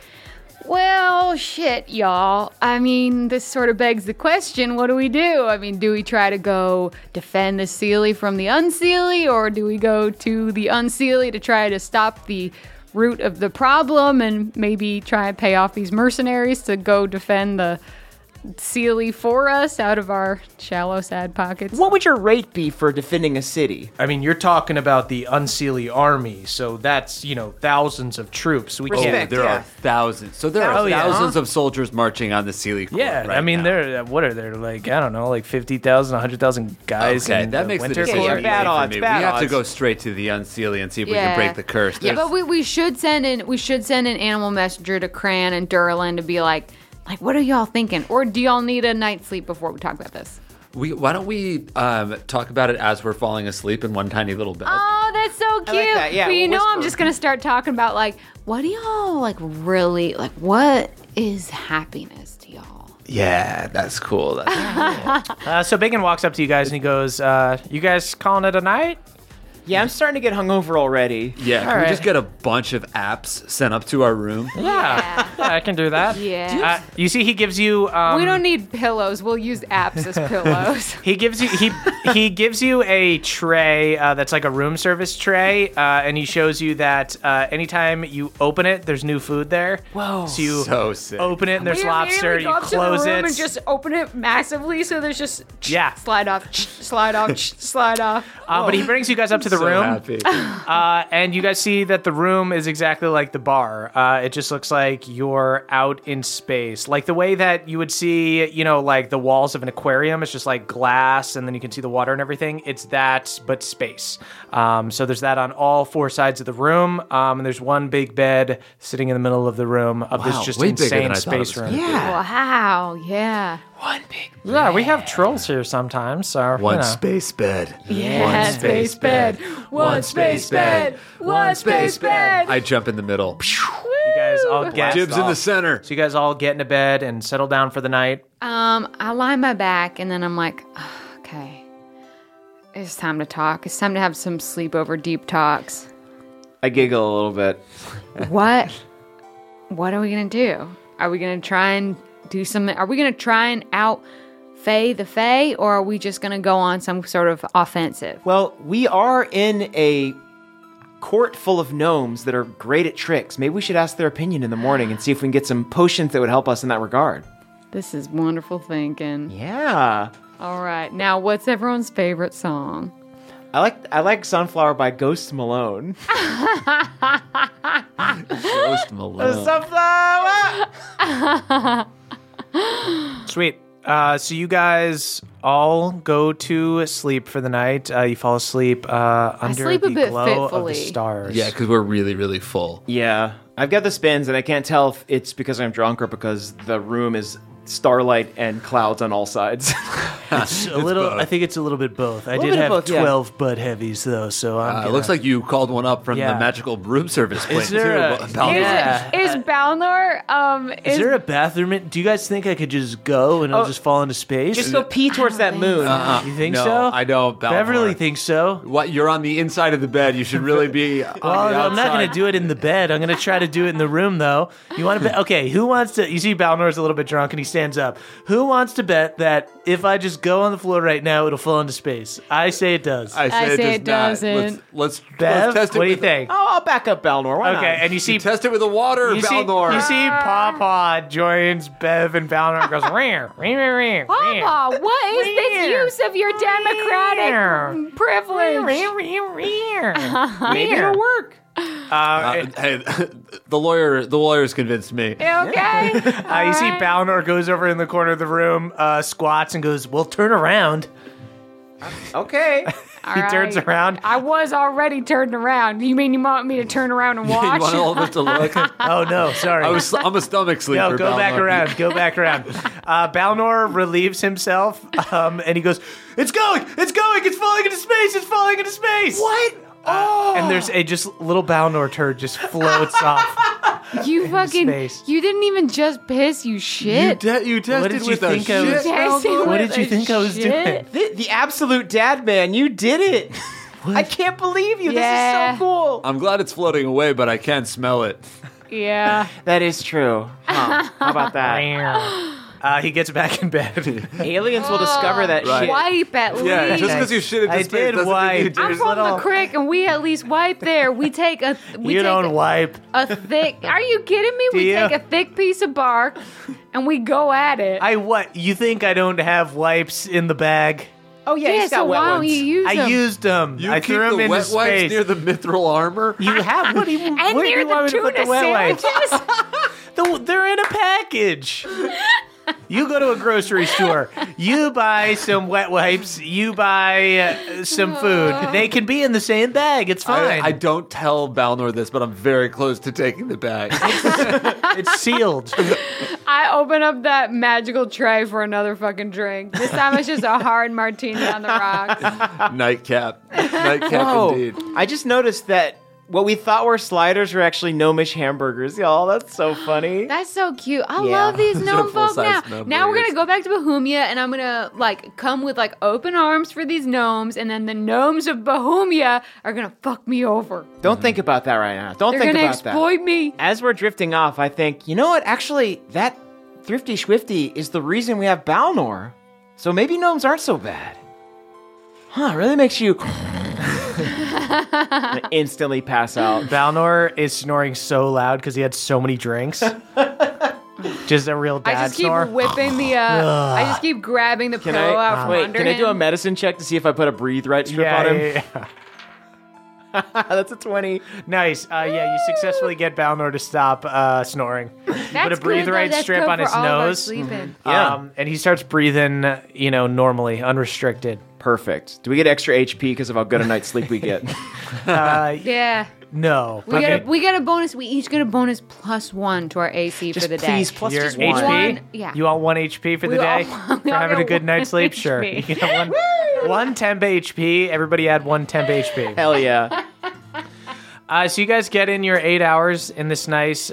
Well, shit, y'all. I mean, this sort of begs the question, what do we do? I mean, do we try to go defend the Seelie from the Unseelie, or do we go to the Unseelie to try to stop the root of the problem and maybe try and pay off these mercenaries to go defend the Seelie for us out of our shallow, sad pockets? What would your rate be for defending a city? I mean, you're talking about the Unseelie army, so that's, thousands of troops. We can't... There are thousands. So there are thousands of soldiers marching on the Seelie Court. Yeah, right I mean, now. what are there, like, I don't know, like 50,000, 100,000 guys Okay, in that the makes the Winter decision Court? easy bad for odds, me. bad We have to odds. go straight to the Unseelie and see if we can break the curse. Yeah, There's- but we should send an animal messenger to Cran and Durlin to be like, what are y'all thinking? Or do y'all need a night's sleep before we talk about this? why don't we talk about it as we're falling asleep in one tiny little bed? Oh, that's so cute. like that. Yeah, but we'll I'm whisper. just going to start talking about, what do y'all, really, what is happiness to y'all? Yeah, that's cool. So Bacon walks up to you guys and he goes, you guys calling it a night? Yeah, I'm starting to get hungover already. Yeah, can we just get a bunch of apps sent up to our room? Yeah, I can do that. Yeah. You see, he gives you... We don't need pillows. We'll use apps as pillows. He gives you a tray that's like a room service tray, and he shows you that anytime you open it, there's new food there. Whoa. So you So sick. open it and there's lobster. Go You up close to the room it. and just open it massively, so there's just slide off, slide off. But he brings you guys up to the So room, happy. and you guys see that the room is exactly like the bar. It just looks like you're out in space, like the way that you would see, like the walls of an aquarium. It's just like glass, and then you can see the water and everything. It's that, but space. So there's that on all 4 sides of the room, and there's one big bed sitting in the middle of the room of this just way bigger than insane I thought it space was room. gonna be. Wow, yeah. Yeah, we have trolls here sometimes, so One space bed. Yeah, One space bed. One space bed. One space bed. I jump in the middle. You guys all get Jibs in the center. So you guys all get into bed and settle down for the night. I lie my back, and then I'm like, okay, it's time to talk. It's time to have some sleepover deep talks. I giggle a little bit. What are we gonna do? Are we gonna try and do something? Are we gonna try and out Fae the Fae, or are we just gonna go on some sort of offensive? Well, we are in a court full of gnomes that are great at tricks. Maybe we should ask their opinion in the morning and see if we can get some potions that would help us in that regard. This is wonderful thinking. Yeah. All right, now what's everyone's favorite song? I like Sunflower by Ghost Malone. Ghost Malone. Sunflower! Sweet. So you guys all go to sleep for the night. You fall asleep under sleep a the bit glow of fitfully. the stars. Yeah, because we're really, really full. Yeah. I've got the spins, and I can't tell if it's because I'm drunk or because the room is starlight and clouds on all sides. It's a little. both. I think it's a little bit both. I little did bit of have both, yeah. 12 Bud Heavies though, so I'm. It looks like you called one up from Yeah. the magical room service place. there too. a- Balnor. Yeah. Is Balnor, Is there a bathroom? Do you guys think I could just go and I'll just fall into space? Just go pee towards that moon. You think No, so? I don't. Balnor. Beverly thinks so. What? You're on the inside of the bed. You should really be. On Well, the I'm not outside. going to do it in the bed. I'm going to try to do it in the room, though. You want to bet? Okay, who wants to? You see, Balnor's a little bit drunk and he stands up. Who wants to bet that if I just go on the floor right now, it'll fall into space. I say it does. I say it does not. doesn't. Let's Bev, test it. what do you with- think? Oh, I'll back up Balnor. Why Okay, not? and you see Test it with the water, you see Pawpaw joins Bev and Balnor and goes, "Rear, rear, rear, Papa, what is this use of your democratic privilege? Maybe it'll work. Hey, the lawyer's convinced me. Okay. You see Balnor goes over in the corner of the room, squats, and goes, "Well, turn around." Okay. He turns around. I was already turned around. You mean you want me to turn around and You watch? want all of us to look? Oh no, sorry. I'm a stomach sleeper. No, go back Balnor. around. Go back around. Balnor relieves himself, and he goes, "It's going! It's going! It's falling into space! It's falling into space!" What? And there's a just little Balnor turd just floats off. You fucking. space. You didn't even just piss. You shit. You tested What did you with a think I was- shit. Testing What with did you a think I was shit. doing? The absolute dad man, you did it. I can't believe you. Yeah. This is so cool. I'm glad it's floating away, but I can't smell it. Yeah. That is true. Huh. How about that? He gets back in bed. Aliens will discover that Right. shit. Wipe at least. Yeah, just because you shit into I space did doesn't wipe. mean you I'm did. from little- the creek, and we at least wipe there. We take a. We You take don't wipe. a thick. Are you kidding me? We you? take a thick piece of bark, and we go at it. What? You think I don't have wipes in the bag? Oh yeah, yeah. he's got So wet why don't ones. you use I them? used them. You I keep threw them the into wet wipes space. near the mithril armor. You have? What do you? and where do near you want the me to put tuna the wet wipes? sandwiches. They're in a package. You go to a grocery store. You buy some wet wipes. You buy some food. They can be in the same bag. It's fine. I don't tell Balnor this, but I'm very close to taking the bag. It's sealed. I open up that magical tray for another fucking drink. This time it's just a hard martini on the rocks. Nightcap. Nightcap Whoa. indeed. I just noticed that what we thought were sliders are actually gnomish hamburgers, y'all. That's so funny. That's so cute. I Yeah. love these Those are gnome folk full-size now. gnome Now we're burgers. gonna go back to Bohemia, and I'm gonna like come with like open arms for these gnomes, and then the gnomes of Bohemia are gonna fuck me over. Don't think about that right now. Don't They're think gonna about that. exploit me. As we're drifting off, I think, you know what? Actually, that Thrifty Swifty is the reason we have Balnor. So maybe gnomes aren't so bad. Huh, it really makes you instantly pass out. Balnor is snoring so loud because he had so many drinks. Just a real dad I just keep snore. whipping the. I just keep grabbing the Can pillow out from wait, under can I do a him. medicine check to see if I put a breathe right strip on him? yeah. That's a 20. Nice. Yeah, you successfully get Balnor to stop snoring. That's put a breathe good, though. right That's strip good on for his all of us nose. sleeping. Yeah. And he starts breathing, normally, unrestricted. Perfect. Do we get extra HP because of how good a night's sleep we get? Yeah. No. We get a bonus. We each get a bonus +1 to our AC for the day. please, plus Your just HP? one. Yeah. You want 1 HP for the We all- day? we For all having a get good night's 1 sleep? Sure. HP. You get one temp HP. Everybody add 1 temp HP. Hell yeah. So you guys get in your 8 hours in this nice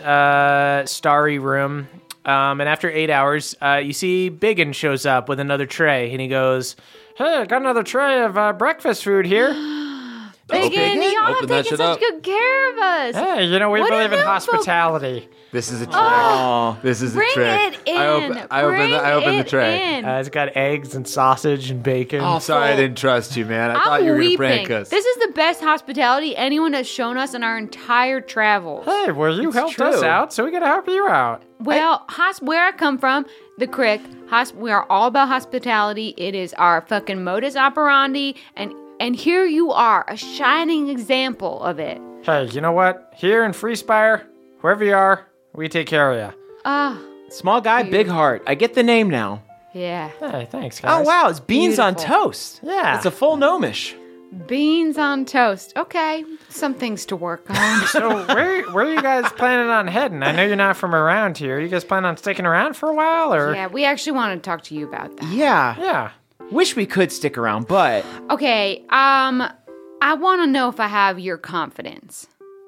starry room. And after 8 hours, you see Biggin shows up with another tray. And he goes, "Hey, I got another tray of breakfast food here." Biggin, y'all have Open that taken shit such up. good care of us. Hey, we What believe do in gnome folk- hospitality. This is a trick. Oh. This is a Bring trick. it in. I open the Bring tray. it in. It's got eggs and sausage and bacon. I'm sorry I didn't trust you, man. I thought I'm you were weeping. gonna prank us. This is the best hospitality anyone has shown us in our entire travels. Hey, well, you helped us true. out, so we gotta help you out. Well, where I come from, the Crick, we are all about hospitality. It is our fucking modus operandi, and here you are, a shining example of it. Hey, you know what? Here in Freespire, wherever you are, we take care of you. Ah, Small guy, big heart. I get the name now. yeah. Hey, thanks, guys. Oh, wow. It's beans on Beautiful. toast. Yeah. It's a full gnomish. Beans on toast. Okay, some things to work on. So where are you guys planning on heading? I know you're not from around here. You guys plan on sticking around for a while, or? Yeah, we actually want to talk to you about that. Yeah. Yeah. Wish we could stick around, but Okay, I want to know if I have your confidence.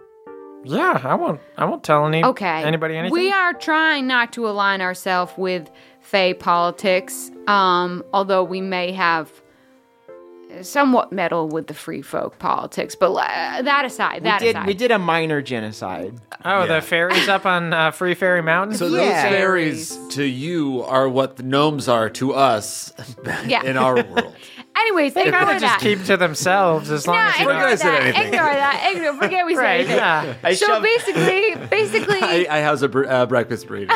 Yeah, I won't tell Okay. anybody anything. We are trying not to align ourselves with Fey politics, although we may have somewhat meddle with the free folk politics, but that aside, We did a minor genocide. Oh, the ferries up on Free Fairy Mountain? So Yeah. those fairies to you are what the gnomes are to us Yeah. in our world. Anyways, They ignore kind of just that. keep to themselves as long No, as you ignore don't. Forget I said that. anything. Ignore that. Forget we said Right, anything. yeah. So basically, I house a breakfast burrito.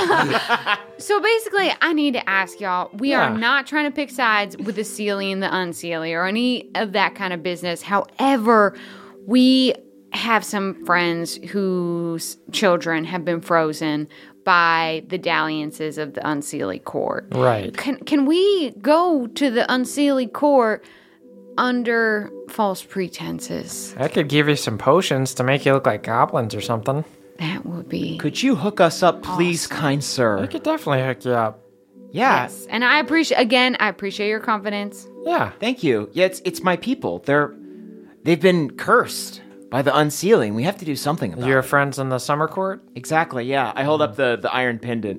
I need to ask y'all. We are Yeah. not trying to pick sides with the Seelie and the Unseelie or any of that kind of business. However, we have some friends whose children have been frozen by the dalliances of the Unseelie court. Right. Can we go to the Unseelie court under false pretenses? I could give you some potions to make you look like goblins or something. That would be Could you hook us up, please, kind I sir? could definitely hook you up. Yeah. yes. And I appreciate your confidence. Yeah. Thank you. Yeah, it's my people. They've been cursed by the unsealing. We have to do something about Your it. friends in the summer court? Exactly. Yeah. I hold up the iron pendant.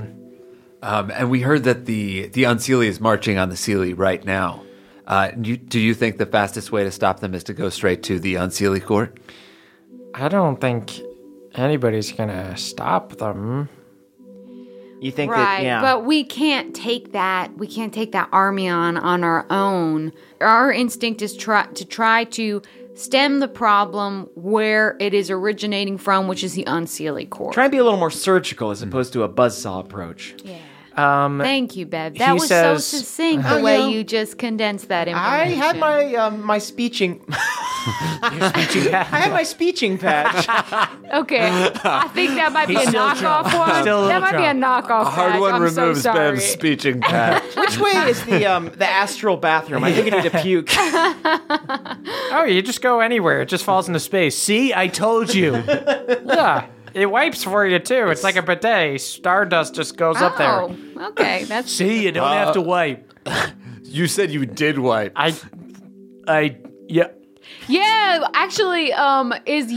And we heard that the Unseelie is marching on the Seelie right now. Do you think the fastest way to stop them is to go straight to the Unseelie court? I don't think anybody's gonna stop them. You think Right, that? Yeah. but we can't take that. We can't take that army on our own. Our instinct is to try to stem the problem where it is originating from, which is the Unseelie court. Try and be a little more surgical as opposed to a buzzsaw approach. Yeah. Um, Thank you, Bev. That he was says- so succinct the way you just condensed that I information. had my my speeching. I had my speeching patch. Okay, I think that might be a He's still knockoff drunk. one. Still a That little might be a drunk. knockoff. Hard patch. one I'm so removes sorry. Bev's speeching patch. Which way is the astral bathroom? I think I need to puke. oh, you just go anywhere. It just falls into space. See, I told you. Yeah. It wipes for you, too. It's like a bidet. Stardust just goes up there. Oh, okay. That's See, you don't have to wipe. You said you did wipe. Yeah. yeah. Actually, is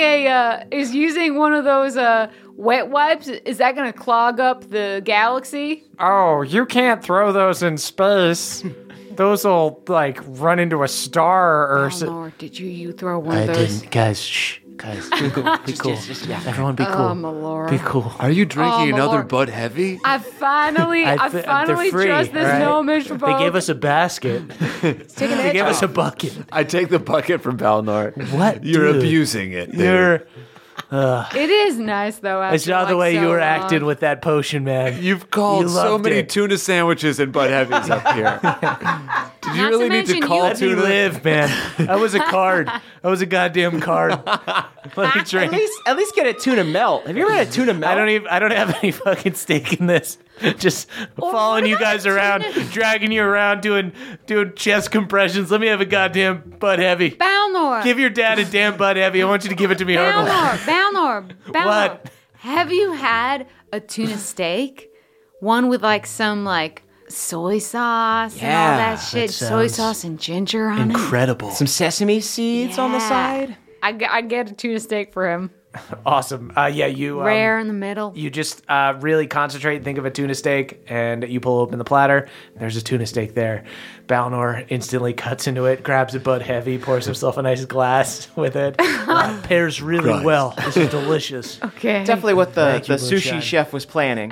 using one of those wet wipes. Is that going to clog up the galaxy? Oh, you can't throw those in space. Those will, like, run into a star or Oh, something. Lord, did you throw one of those? Guys, shh. Guys, be cool. Be cool. Everyone be cool. Oh, my Lord. Be cool. Are you drinking Oh, my another Lord. Bud Heavy? I finally They're free, trust this right? gnomish folk. They gave us a basket. They gave us a bucket. I take the bucket from Balnor. What? You're dude? abusing it. dude. You're. It is nice though. I saw the way you were acting with that potion, man. You've called You so loved many it. tuna sandwiches and Bud Heavies up here. Did you Not really to need to mention call you- Let me tuna? live, man. I was a card. I was a goddamn card. Let me drink. At least get a tuna melt. Have you ever had a tuna melt? I don't have any fucking stake in this. Just following you guys around, dragging you around, doing chest compressions. Let me have a goddamn Bud Heavy. Balnor. Give your dad a damn Bud Heavy. I want you to give it to me, Arnold. Balnor. What? Have you had a tuna steak? One with like some like soy sauce and all Yeah, that shit. that Soy sounds sauce and ginger on Incredible. Some sesame seeds on the Yeah. side. it. I get a tuna steak for him. Awesome. Yeah, you Rare in the middle. You just really concentrate and think of a tuna steak, and you pull open the platter. There's a tuna steak there. Balnor instantly cuts into it, grabs a Bud Heavy, pours himself a nice glass with it. Pairs really Christ. well. This is delicious. Okay. Definitely what the Thank you, sushi Moonshine. chef was planning.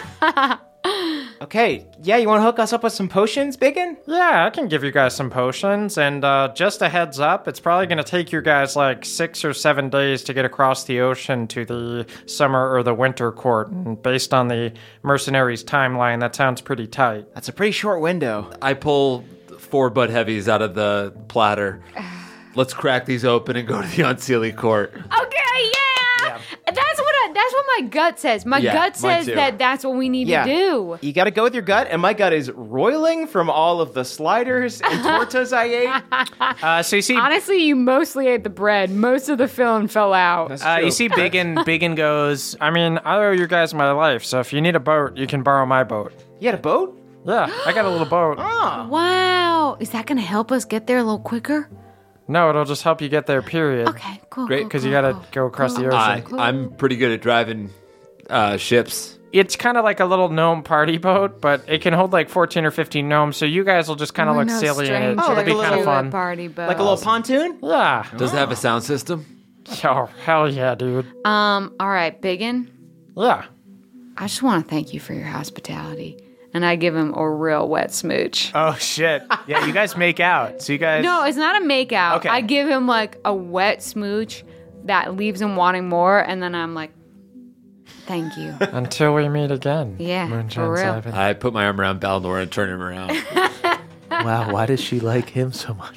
Okay, yeah, you want to hook us up with some potions, Biggin? Yeah, I can give you guys some potions, and just a heads up, it's probably going to take you guys like 6 or 7 days to get across the ocean to the summer or the winter court. And based on the mercenaries' timeline, that sounds pretty tight. That's a pretty short window. I pull 4 Bud Heavies out of the platter. Let's crack these open and go to the Unseelie court. Okay, yeah. That's what my gut says. My Yeah, gut mine says too. that that's what we need Yeah. to do. You got to go with your gut, and my gut is roiling from all of the sliders and tortas I ate. So you see, Honestly, you mostly ate the bread. Most of the filling fell out. That's true. you see, Biggin goes. I mean, I owe you guys my life, so if you need a boat, you can borrow my boat. You had a boat? Yeah, I got a little boat. Wow. Is that going to help us get there a little quicker? No, it'll just help you get there, period. Okay, cool. Great, cool, Because cool, you gotta cool. go across the ocean. I'm pretty good at driving ships. It's kind of like a little gnome party boat, but it can hold like 14 or 15 gnomes, so you guys will just kind of look silly in it. Oh, It'll like be a kind little of fun. Party boat. Like a little pontoon? Yeah. Does it have a sound system? Oh, hell yeah, dude. All right, Biggin. Yeah. I just want to thank you for your hospitality. And I give him a real wet smooch. Oh shit! Yeah, you guys make out. So you guys. No, it's not a makeout. Okay. I give him like a wet smooch that leaves him wanting more, and then I'm like, thank you. Until we meet again. Yeah, Moonshine for real. Seven. I put my arm around Balnor and turn him around. Wow, why does she like him so much?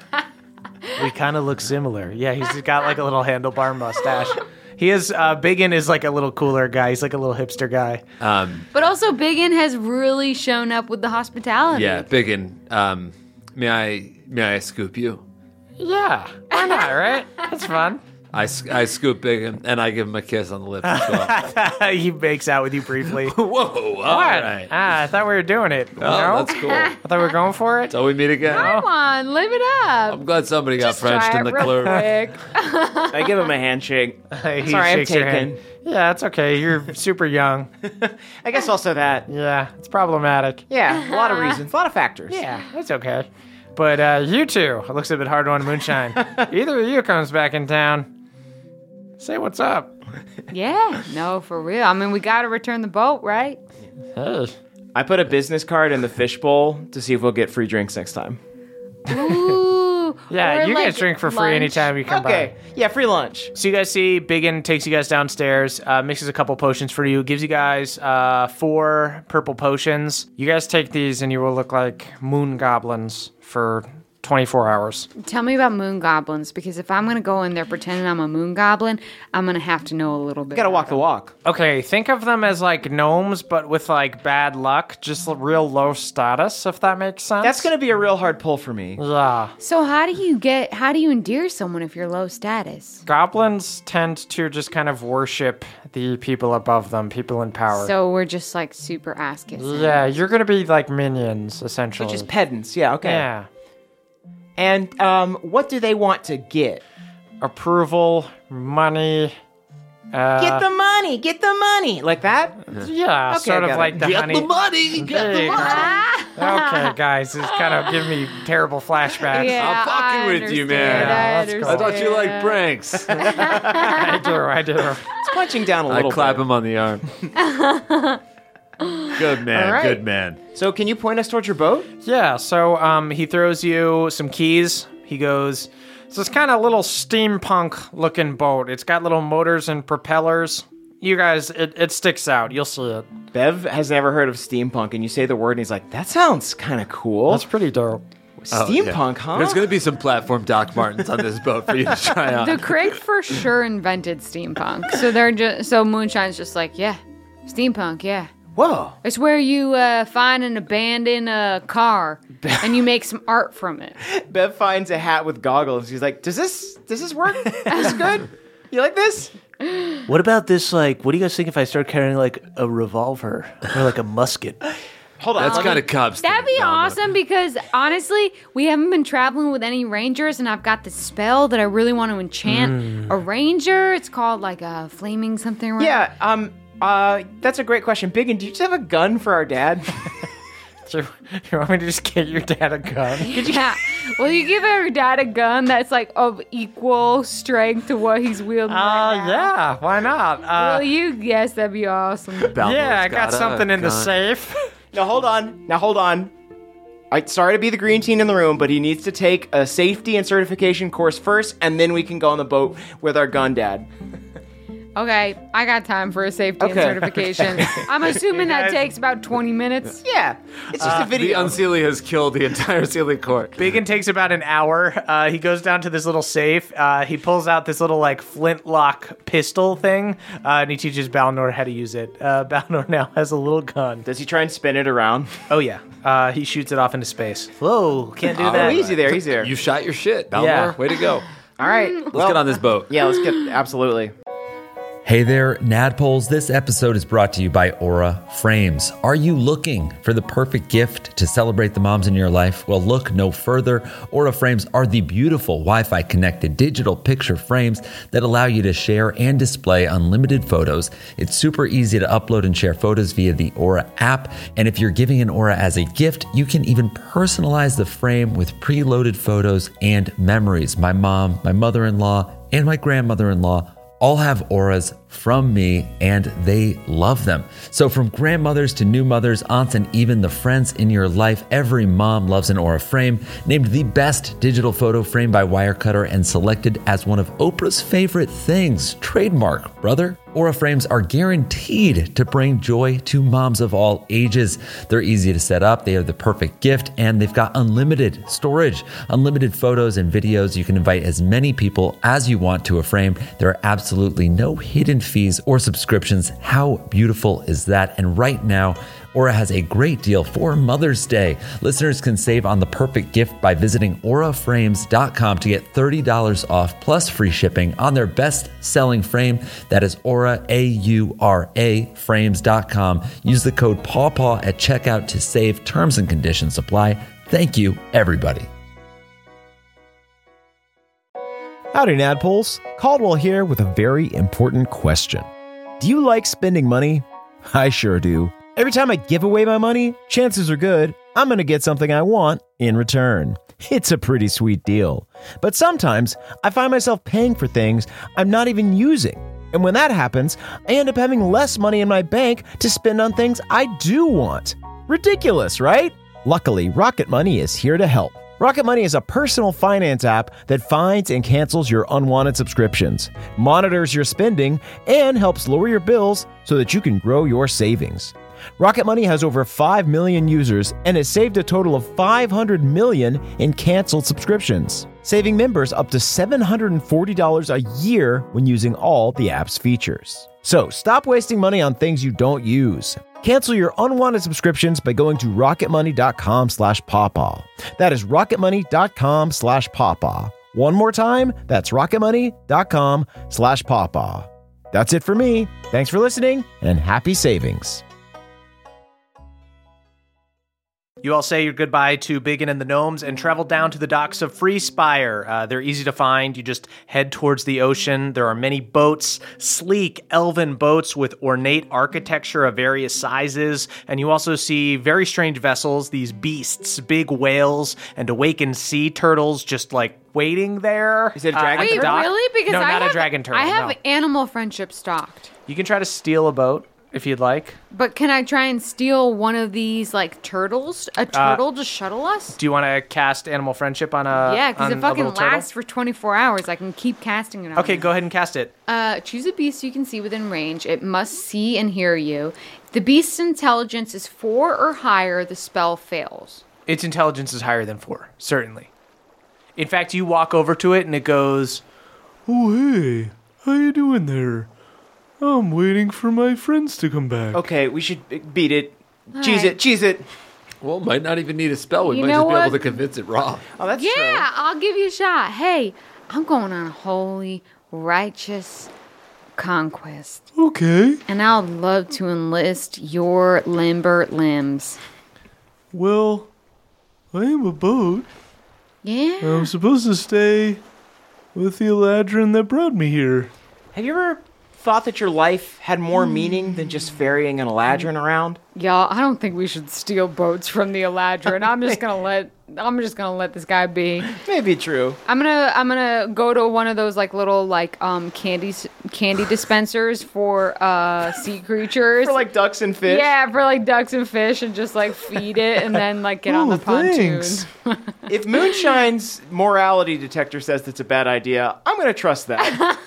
We kind of look similar. Yeah, he's got like a little handlebar mustache. He is. Biggin is like a little cooler guy. He's like a little hipster guy. But also, Biggin has really shown up with the hospitality. Yeah, Biggin. May I scoop you? Yeah. Why not, right? That's fun. I scoop Biggin and I give him a kiss on the lips as well. He makes out with you briefly. Whoa! All What? right. I thought we were doing it. Oh, No? that's cool. I thought we were going for it. Till we meet again. Come on, live it up. I'm glad somebody got Frenched Try in it the real clerk. quick. I give him a handshake. He Sorry, I'm shakes your hand. taken. Yeah, it's okay. You're super young. I guess also that. Yeah, it's problematic. Yeah, a lot of reasons, a lot of factors. Yeah, it's okay. But you two, it looks a bit harder on Moonshine. Either of you comes back in town. Say what's up. Yeah, no, for real. I mean, we got to return the boat, right? Hey. I put a business card in the fishbowl to see if we'll get free drinks next time. Ooh. Yeah, or you like guys drink for free lunch. anytime you come Okay, yeah, free lunch. So you guys see Biggin takes you guys downstairs, mixes a couple potions for you, gives you guys 4 purple potions. You guys take these and you will look like moon goblins for 24 hours. Tell me about moon goblins, because if I'm going to go in there pretending I'm a moon goblin, I'm going to have to know a little bit. Gotta walk the walk. Okay, think of them as like gnomes, but with like bad luck, just real low status, if that makes sense. That's gonna be a real hard pull for me. Yeah. So how do you endear someone if you're low status? Goblins tend to just kind of worship the people above them, people in power. So we're just like super ass kissing. Yeah, you're gonna be like minions, essentially. Just pedants, yeah, okay. Yeah. And what do they want to get? Approval, money. Get the money, like that. Yeah, Okay, sort I of got like it. the honey. money! There you go. Okay, guys, it's kind of giving me terrible flashbacks. Yeah, I'm fucking I with you, understand, man. I That's cool. I thought you liked understand. pranks. I do. It's punching down a I little clap bit. him on the arm. Good man, All right. good man. So can you point us towards your boat? Yeah, so he throws you some keys. He goes, So it's kind of a little steampunk looking boat. It's got little motors and propellers. You guys, it sticks out. You'll see it. Bev has never heard of steampunk, and you say the word, and he's like, that sounds kind of cool. That's pretty dope. Steampunk, huh? There's going to be some platform Doc Martens on this boat for you to try out. The Craig for sure invented steampunk. So Moonshine's just like, yeah, steampunk, yeah. Whoa. It's where you find an abandoned car and you make some art from it. Bev finds a hat with goggles. He's like, does this work? Is this good? You like this? what about this, like, what do you guys think if I start carrying, like, a revolver or, like, a musket? Hold on. That's let me- kind of Cobb's thing, That'd be Velma. awesome because honestly, we haven't been traveling with any rangers, and I've got this spell that I really want to enchant a ranger. It's called like a flaming something. Right? Yeah, that's a great question. Biggin, do you just have a gun for our dad? So, you want me to just get your dad a gun? Yeah. Well, you give your dad a gun that's like of equal strength to what he's wielding. right now. Yeah, why not? Well, yes, that'd be awesome. Balnor's Yeah, I got a something in the gun. safe. Now hold on. Sorry to be the green teen in the room, but he needs to take a safety and certification course first, and then we can go on the boat with our gun dad. Okay, I got time for a safety and Okay. certification. I'm assuming that takes about 20 minutes. Yeah, it's just a The video. Unseelie has killed the entire Sealy court. Biggin takes about an hour. He goes down to this little safe. He pulls out this little, like, flintlock pistol thing, and he teaches Balnor how to use it. Balnor now has a little gun. Does he try and spin it around? Oh, yeah. He shoots it off into space. Whoa, can't do All that. Oh, easy there, easy there. You shot your shit, Balnor. Yeah. Way to go. All right, Let's get on this boat. Yeah, let's get absolutely. Hey there, Nadpoles. This episode is brought to you by Aura Frames. Are you looking for the perfect gift to celebrate the moms in your life? Well, look no further. Aura Frames are the beautiful Wi-Fi connected digital picture frames that allow you to share and display unlimited photos. It's super easy to upload and share photos via the Aura app. And if you're giving an Aura as a gift, you can even personalize the frame with preloaded photos and memories. My mom, my mother-in-law, and my grandmother-in-law all have Auras from me, and they love them. So from grandmothers to new mothers, aunts, and even the friends in your life, every mom loves an Aura frame. Named the best digital photo frame by Wirecutter and selected as one of Oprah's favorite things. Trademark, brother. Aura frames are guaranteed to bring joy to moms of all ages. They're easy to set up, they are the perfect gift, and they've got unlimited storage, unlimited photos and videos. You can invite as many people as you want to a frame. There are absolutely no hidden fees or subscriptions. How beautiful is that? And right now, Aura has a great deal for Mother's Day. Listeners can save on the perfect gift by visiting auraframes.com to get $30 off plus free shipping on their best-selling frame. That is Aura, A-U-R-A, frames.com. Use the code PAWPAW at checkout to save. Terms and conditions apply. Thank you, everybody. Howdy, Nadpoles. Caldwell here with a very important question. Do you like spending money? I sure do. Every time I give away my money, chances are good I'm going to get something I want in return. It's a pretty sweet deal. But sometimes I find myself paying for things I'm not even using. And when that happens, I end up having less money in my bank to spend on things I do want. Ridiculous, right? Luckily, Rocket Money is here to help. Rocket Money is a personal finance app that finds and cancels your unwanted subscriptions, monitors your spending, and helps lower your bills so that you can grow your savings. Rocket Money has over 5 million users and has saved a total of $500 million in canceled subscriptions, saving members up to $740 a year when using all the app's features. So stop wasting money on things you don't use. Cancel your unwanted subscriptions by going to rocketmoney.com/pawpaw. That is rocketmoney.com/pawpaw. One more time, that's rocketmoney.com/pawpaw. That's it for me. Thanks for listening and happy savings. You all say your goodbye to Biggin and the Gnomes and travel down to the docks of Freespire. They're easy to find. You just head towards the ocean. There are many boats, sleek elven boats with ornate architecture of various sizes. And you also see very strange vessels, these beasts, big whales and awakened sea turtles just like waiting there. Is it a dragon Wait, turtle? really? Because No, I not a have, dragon turtle, I have no. animal friendship stocked. You can try to steal a boat if you'd like. But can I try and steal one of these, like, turtles? A turtle to shuttle us? Do you want to cast Animal Friendship on a Yeah, because on it a fucking little turtle? lasts for 24 hours. I can keep casting it on Okay, it. go ahead and cast it. Choose a beast you can see within range. It must see and hear you. If the beast's intelligence is 4 or higher, the spell fails. Its intelligence is higher than 4, certainly. In fact, you walk over to it and it goes, "Oh, hey, how you doing there? I'm waiting for my friends to come back." Okay, we should beat it. Cheese right. it, cheese it. Well, might not even need a spell. We You might know just be what? able to convince it raw. Oh, that's Yeah, true. I'll give you a shot. Hey, I'm going on a holy, righteous conquest. Okay. And I'd love to enlist your Lambert limbs. Well, I am a boat. Yeah. I'm supposed to stay with the Eladrin that brought me here. Have you ever thought that your life had more meaning than just ferrying an Eladrin around? Y'all, I don't think we should steal boats from the Eladrin. I'm just gonna let this guy be. Maybe true. I'm gonna go to one of those like little like candy dispensers for sea creatures. For like ducks and fish? Yeah, for like ducks and fish, and just like feed it, and then like get on the pontoon. thanks. If Moonshine's morality detector says that's a bad idea, I'm going to trust that.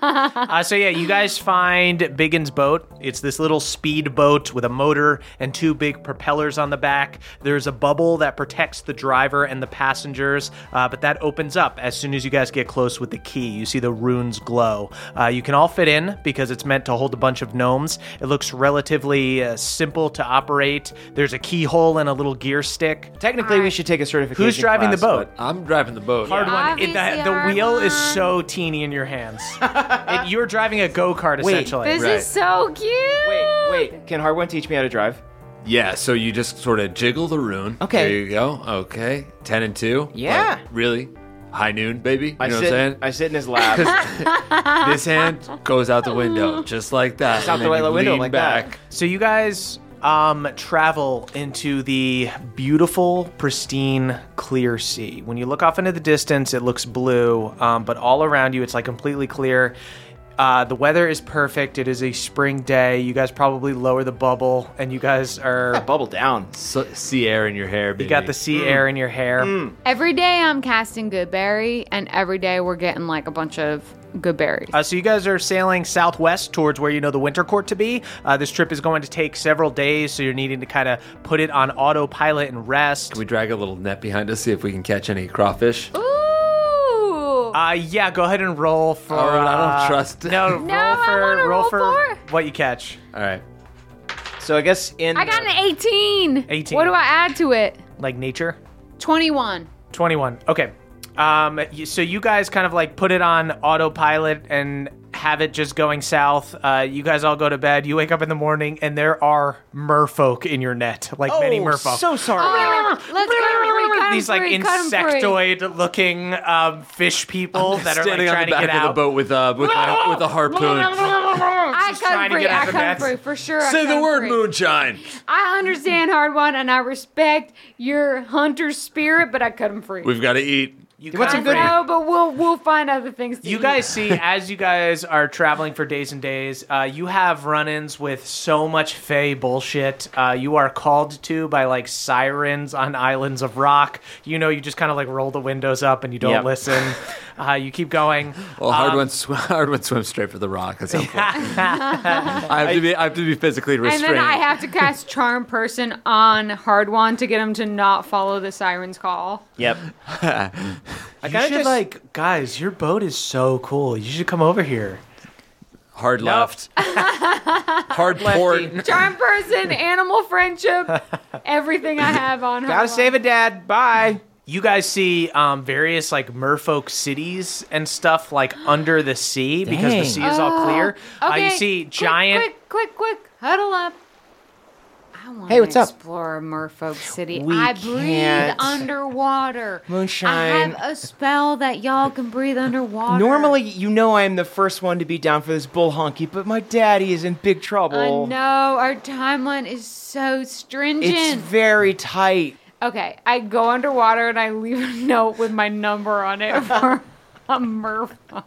So yeah, you guys find Biggin's boat. It's this little speed boat with a motor and 2 big propellers on the back. There's a bubble that protects the driver and the passengers, but that opens up as soon as you guys get close with the key. You see the runes glow. You can all fit in because it's meant to hold a bunch of gnomes. It looks relatively simple to operate. There's a keyhole and a little gear stick. Technically, we should take a certification Who's driving the class, boat? I'm driving the boat. Hard one. Obviously The our wheel is mom. so teeny in your hands. You're driving a go-kart, essentially. This Right. is so cute. Wait. Can Hardwin teach me how to drive? Yeah, so you just sort of jiggle the rune. Okay. There you go. Okay. 10 and 2. Yeah. But really? High noon, baby? You know I what I'm saying? sit in his lab. This hand goes out the window, just like that. Just out and the then way you the window lean like that. back. So you guys travel into the beautiful, pristine, clear sea. When you look off into the distance, it looks blue, but all around you, it's like completely clear. The weather is perfect. It is a spring day. You guys probably lower the bubble, and you guys are... Bubble down. Sea air in your hair, baby. You got the sea air in your hair. Every day I'm casting good berry, and every day we're getting like a bunch of good berries. So you guys are sailing southwest towards where you know the winter court to be. This trip is going to take several days, so you're needing to kind of put it on autopilot and rest. Can we drag a little net behind us, see if we can catch any crawfish? Ooh. Yeah, go ahead and roll for... Oh, I don't trust it. No, roll for for? what you catch. All right. So I guess I got an 18. 18. What do I add to it? Like nature? 21. 21. Okay. So you guys kind of like put it on autopilot and have it just going south. You guys all go to bed. You wake up in the morning and there are merfolk in your net, like many merfolk. So sorry. Let's cut 'em free, cut 'em These like free, cut 'em free. insectoid-looking fish people that are like Standing on trying the to get back of the out. boat with a harpoon. I Just cut trying him to free. get out I of the cut him nets. free for sure. I Say cut the him word, free. moonshine. I understand, hard one, and I respect your hunter's spirit, but I cut him free. We've got to eat. What's I a good? know, but we'll find other things to You eat. guys see, as you guys are traveling for days and days, you have run-ins with so much Fey bullshit. You are called to by like sirens on islands of rock. You know, you just kind of like roll the windows up and you don't Yep. listen. You keep going. Well, hard one swims straight for the rock. That's helpful. I have to be physically And restrained. then I have to cast Charm Person on Hard One to get him to not follow the siren's call. Yep. You should like, guys, your boat is so cool. You should come over here. Hard left. Hard port. Charm Person, animal friendship, everything I have on Hard Gotta save a dad. Bye. You guys see various like merfolk cities and stuff like under the sea because the Dang. sea is all clear. Okay, You see giant... Quick, huddle up. I want Hey, what's to up? explore Merfolk City. We I breathe can't. underwater. Moonshine. I have a spell that y'all can breathe underwater. Normally, you know I am the first one to be down for this bull honky, but my daddy is in big trouble. I know, our timeline is so stringent. It's very tight. Okay, I go underwater and I leave a note with my number on it for a merfolk.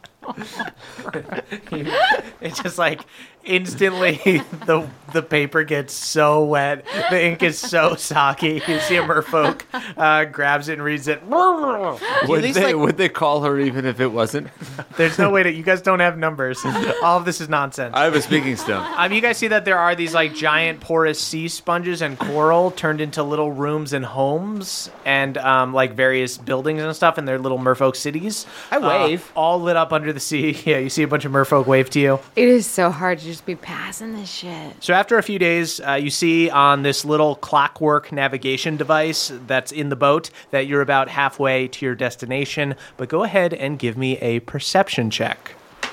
It's just like instantly the paper gets so wet, the ink is so soggy. You see a merfolk grabs it and reads it. Would they call her even if it wasn't? There's no way that you guys don't have numbers. All of this is nonsense. I have a speaking stone. You guys see that there are these like giant porous sea sponges and coral turned into little rooms and homes and like various buildings and stuff in their little merfolk cities. I wave. All lit up under the sea. Yeah, you see a bunch of merfolk wave to you. It is so hard to just be passing this shit. So after a few days, you see on this little clockwork navigation device that's in the boat that you're about halfway to your destination. But go ahead and give me a perception check.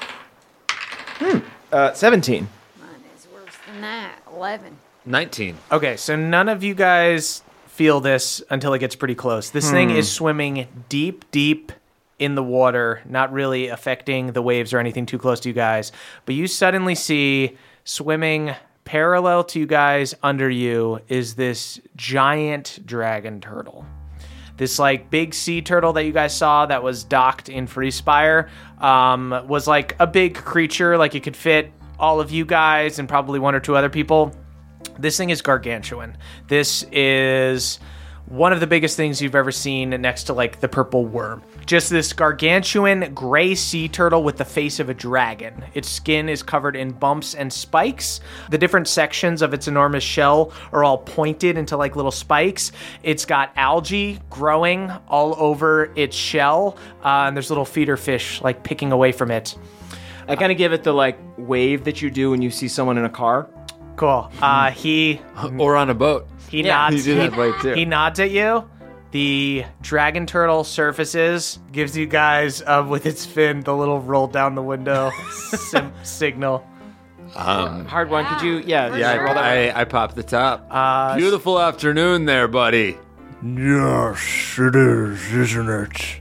17. Mine is worse than that. 11. 19. Okay, so none of you guys feel this until it gets pretty close. This thing is swimming deep, deep in the water, not really affecting the waves or anything too close to you guys. But you suddenly see swimming parallel to you guys under you is this giant dragon turtle. This like big sea turtle that you guys saw that was docked in Freespire was like a big creature, like it could fit all of you guys and probably one or two other people. This thing is gargantuan. This is one of the biggest things you've ever seen next to like the purple worm. Just this gargantuan gray sea turtle with the face of a dragon. Its skin is covered in bumps and spikes. The different sections of its enormous shell are all pointed into like little spikes. It's got algae growing all over its shell, and there's little feeder fish like picking away from it. I kind of give it the like wave that you do when you see someone in a car. Cool. He Or on a boat. nods. he did that right too. He nods at you, The dragon turtle surfaces, gives you guys, with its fin, the little roll down the window signal. Hard one. Could you? Yeah. Roll that. I popped the top. Beautiful afternoon there, buddy. Yes, it is, isn't it?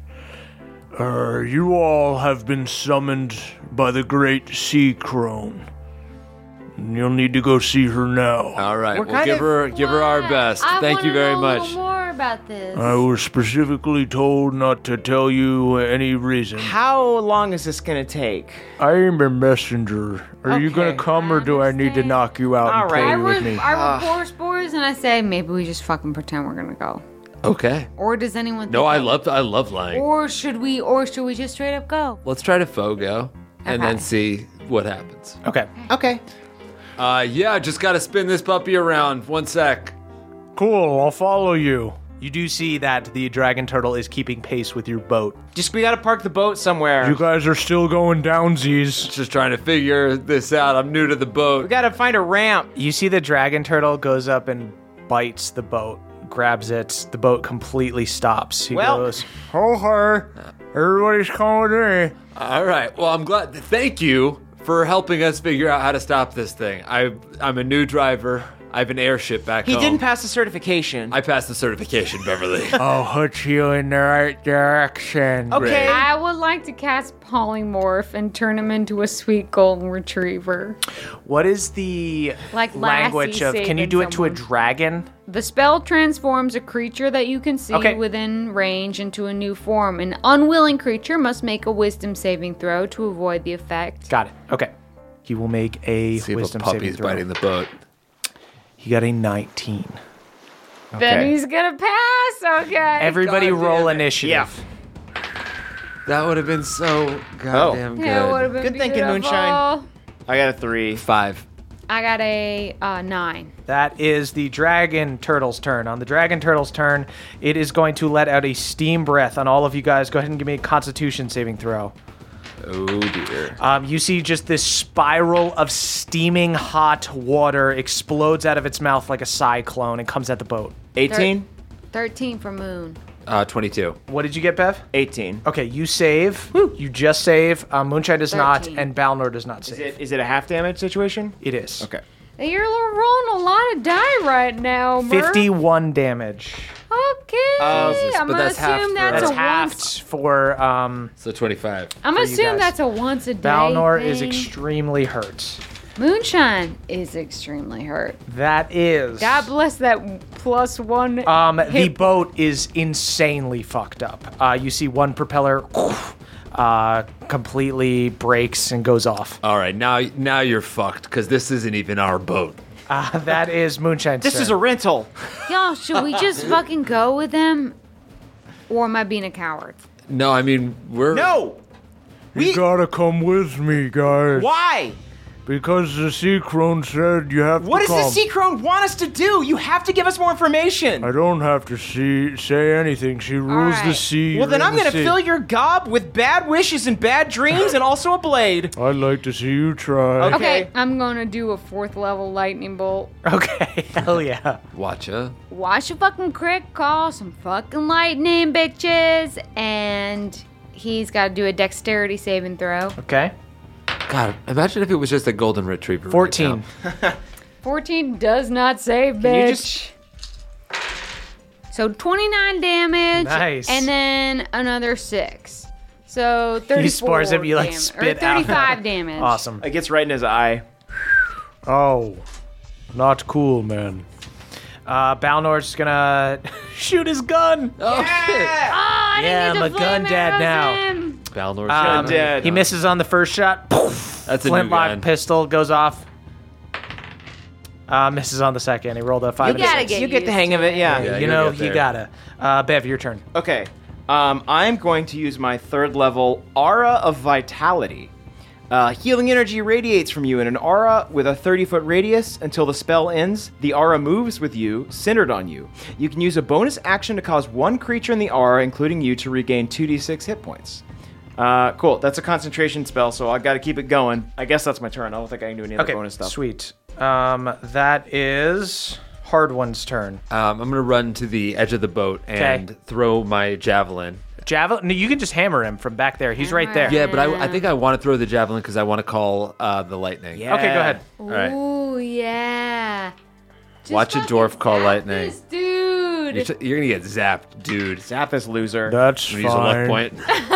You all have been summoned by the great sea crone. You'll need to go see her now. All right, we'll give her our best. Thank you very much. I want to know a little more about this. I was specifically told not to tell you any reason. How long is this gonna take? I am a messenger. Are you gonna come, or do I need to knock you out All and right. play I with me? report spores and I say maybe we just fucking pretend we're gonna go. Okay. Or does anyone? No, think I love lying. Or should we just straight up go? Let's try to FOGO and then Okay. see what happens. Okay. Okay. Yeah, just gotta spin this puppy around. 1 sec. Cool, I'll follow you. You do see that the dragon turtle is keeping pace with your boat. We gotta park the boat somewhere. You guys are still going downsies. Just trying to figure this out. I'm new to the We boat. gotta find a ramp. You see the dragon turtle goes up and bites the boat, grabs it. The boat completely stops. He goes, Oh, her. Everybody's calling me. All right. Well, I'm glad. Thank you for helping us figure out how to stop this thing. I'm a new driver. I have an airship back He home. didn't pass the certification. I passed the certification, Beverly. I'll put you in the right direction. Okay. I would like to cast polymorph and turn him into a sweet golden retriever. what is the Like language Lassie of, can you saving do it to a someone. dragon? The spell transforms a creature that you can see Okay. within range into a new form. An unwilling creature must make a wisdom saving throw to avoid the effect. Got it. Okay. He will make a See if a wisdom saving puppy's throw. biting the boat. He got a 19. Then he's gonna pass. Okay. Everybody God roll damn it. initiative. That would have been so goddamn Yeah, it would good. have been Good thinking, beautiful. Moonshine. I got a 3. 5. I got a 9. That is the dragon turtle's turn. On the dragon turtle's turn, it is going to let out a steam breath on all of you guys. Go ahead and give me a constitution saving throw. Oh dear. You see just this spiral of steaming hot water explodes out of its mouth like a cyclone and comes at the boat. 18? 13 for Moon. 22. What did you get, Bev? 18. Okay, you save. You just save. Moonshine does not, 13. and Balnor does not save. Is it a half damage situation? It is. Okay. You're rolling a lot of die right now, Murph. 51 damage. Okay. Jesus, I'm but gonna that's half assume for- that's That's a halved once. for So 25. I'm gonna you assume guys. that's a once a day Balnor is thing. extremely hurt. Moonshine is extremely hurt. That is. God bless that +1. The hit boat is insanely fucked up. You see one propeller completely breaks and goes off. All right, now you're fucked because this isn't even our boat. That is Moonshine's This turn. is a rental. Y'all, should we just fucking go with them? Or am I being a coward? No, I mean we're No! You gotta come with me, guys. Why? Because the sea crone said you have What to does come. the sea crone want us to do? You have to give us more information. I don't have to say anything. She rules the right. sea. Well, then you're I'm in the gonna sea. fill your gob with bad wishes and bad dreams and also a blade. I'd like to see you try. Okay. Okay, I'm gonna do a 4th level lightning bolt. Okay, hell yeah. watcha. Watch a fucking crit call, some fucking lightning, bitches. And he's gotta do a dexterity saving throw. Okay. God, imagine if it was just a golden retriever. right 14. now. 14 does not save, bitch. Can you just- So 29 damage. Nice. And then another 6. So 34 spores him, you, like, damage, spit or out. 35 damage. Awesome. It gets right in his eye. Oh, not cool, man. Balnor's just gonna shoot his gun. Oh shit! Oh, I didn't Yeah, get I'm to a gun flame dad arrows now. him. Balnor's dead. He misses on the first shot. That's a new Flintlock gun. pistol goes off. Misses on the second. He rolled a 5 You and a gotta 6. get You get the used hang to of it, yeah. Yeah, You you'll know, get you there. gotta. Bev, your turn. Okay. I'm going to use my 3rd level Aura of Vitality. Healing energy radiates from you in an aura with a 30-foot radius until the spell ends. The aura moves with you, centered on you. You can use a bonus action to cause one creature in the aura, including you, to regain 2d6 hit points. Cool. That's a concentration spell, so I've got to keep it going. I guess that's my turn. I don't think I can do any other bonus stuff. Sweet. That is Hard One's turn. I'm going to run to the edge of the boat and throw my javelin. Javelin? No, you can just hammer him from back there. He's right there. Yeah, but I think I want to throw the javelin because I want to call the lightning. Yeah. Okay, go ahead. All right. Ooh, yeah. Just Watch a dwarf call zap lightning. this dude. You're going to get zapped, dude. Zap this loser. That's I'm gonna use a luck point.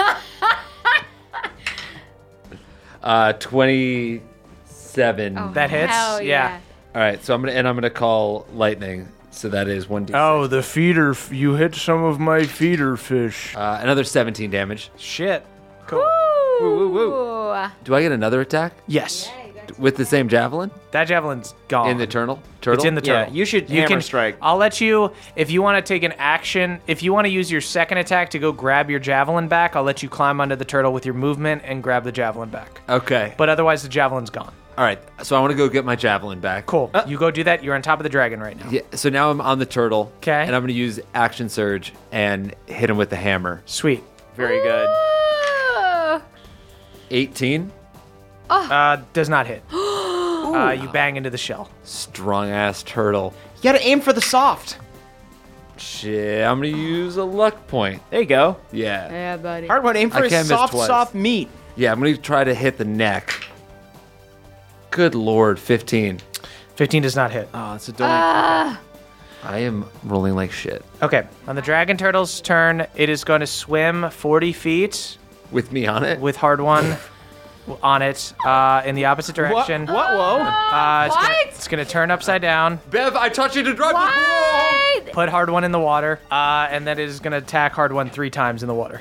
27. Oh, That hits? hell Yeah. All right, so I'm gonna call lightning. So that is 1d6. Oh, the feeder. You hit some of my feeder fish. Another 17 damage. Shit. Cool. Ooh. Do I get another attack Yes. with the same javelin That javelin's gone. in the turtle? It's in the Yeah, turtle. you should hammer strike. I'll let you, if you want to take an action, if you want to use your second attack to go grab your javelin back, I'll let you climb onto the turtle with your movement and grab the javelin back. Okay. But otherwise, the javelin's gone. All right, so I want to go get my javelin back. Cool. You go do that. You're on top of the dragon right now. Yeah, so now I'm on the turtle. 'Kay. And I'm going to use action surge and hit him with the hammer. Sweet. Very good. Ooh. 18. Does not hit. You bang into the shell. Strong ass turtle. You gotta aim for the soft. Shit, I'm going to use a luck point. There you go. Yeah. Yeah, buddy. Hard one. Aim for I his can't miss soft, twice. soft meat. Yeah, I'm going to try to hit the neck. Good lord, 15. 15 does not hit. Oh, it's a don't. I am rolling like shit. Okay. On the dragon turtle's turn, it is going to swim 40 feet With me on it? with hard one on it in the opposite direction. What? Whoa. It's gonna turn upside down. Bev, I taught you to drive What? Put hard one in the water, and then it is gonna attack hard one 3 times in the water.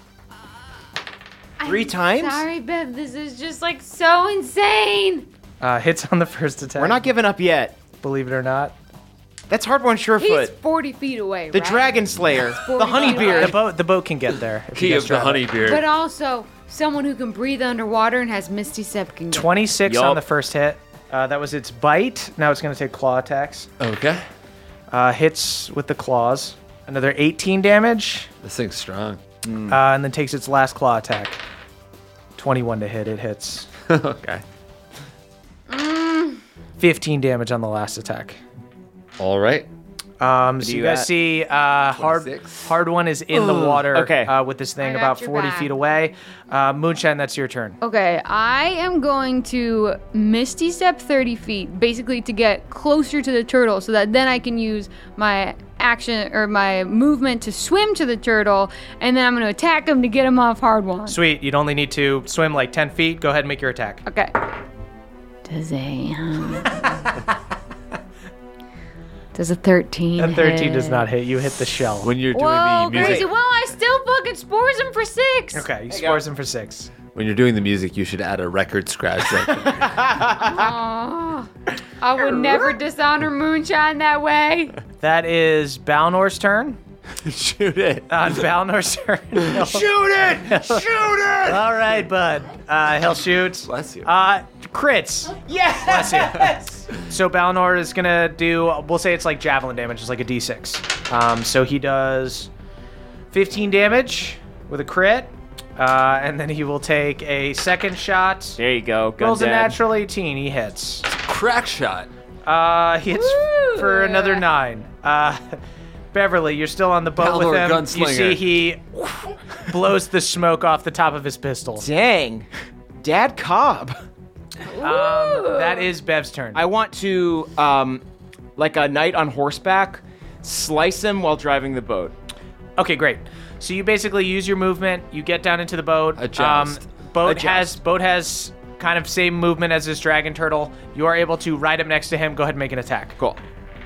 3 times? Sorry, Bev. This is just like so insane. Hits on the first attack. We're not giving up yet. believe it or not. That's hard one, He's Surefoot. 40 feet away, The right? Dragon Slayer. The Honeybeard. The boat can get there. if you Key guys of the drive it. Honeybeard. But also, someone who can breathe underwater and has Misty Step can get 26 on Yup. the first hit. That was its bite. Now it's gonna take claw attacks. Okay. Hits with the claws. Another 18 damage, This thing's strong. and then takes its last claw attack. 21 to hit. It hits. Okay. 15 damage on the last attack. All right. So do you you guys at? see $26. hard one is in the water Okay. with this thing I got about your 40 back. feet away. Moonshine, that's your turn. Okay, I am going to Misty Step 30 feet, basically to get closer to the turtle so that then I can use my action or my movement to swim to the turtle, and then I'm going to attack him to get him off hard one. Sweet. You'd only need to swim like 10 feet. Go ahead and make your attack. Okay. Does a 13 A 13 does hit? not hit. You hit the shell. When you're doing Whoa, the music, crazy. Well, I still fucking spores him for 6. Okay, you scores him for 6. when you're doing the music, you should add a record scratch. Right there. Aw. I would never dishonor Moonshine that way. That is Balnor's turn. Shoot it. On Balnor's turn. Shoot it! Shoot it! All right, bud. He'll shoot. Bless you. Crits. Yes! Bless you. So Balnor is gonna do. We'll say it's like javelin damage. It's like a d6. So he does 15 damage with a crit, and then he will take a second shot. There you go. Gun Rolls a dead. natural 18. He hits. Crack shot. He hits for another 9. Beverly, you're still on the boat with Balnor him. gunslinger. You see he blows the smoke off the top of his pistol. Dang. Dad Cobb. That is Bev's turn. I want to, like a knight on horseback, slice him while driving the boat. Okay, great. So you basically use your movement. You get down into the boat. Adjust. Boat Adjust. has kind of same movement as this dragon turtle. You are able to ride up next to him. Go ahead and make an attack. Cool.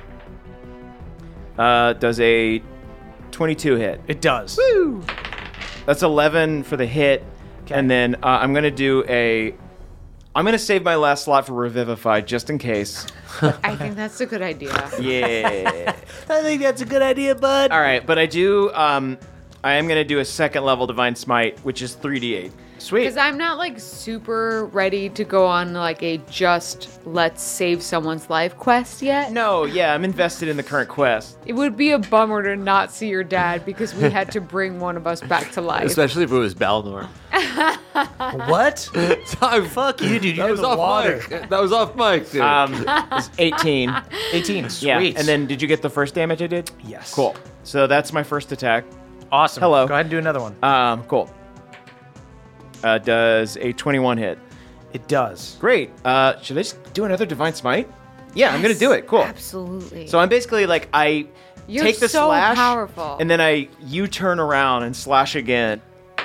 Does a 22 hit? It does. That's 11 for the hit. Okay. And then I'm going to do I'm going to save my last slot for Revivify just in case. I think that's a good idea. Yeah. I think that's a good idea, bud. All right, but I am going to do a second level Divine Smite, which is 3d8. Sweet. Because I'm not like super ready to go on like a just let's save someone's life quest yet. No, yeah, I'm invested in the current quest. It would be a bummer to not see your dad because we had to bring one of us back to life. Especially if it was Balnor. What? Fuck you, dude. You're in the water. Mic. That was off mic, dude. It's 18. 18. Sweet. Yeah, and then did you get the first damage I did? Yes. Cool. So that's my first attack. Awesome. Hello. Go ahead and do another one. Cool. Does a 21 hit? It does. Great. Should I just do another Divine Smite? Yeah, I'm gonna do it. Cool. Absolutely. So I'm basically like I You're take the so slash, powerful. and then I U-turn around and slash again.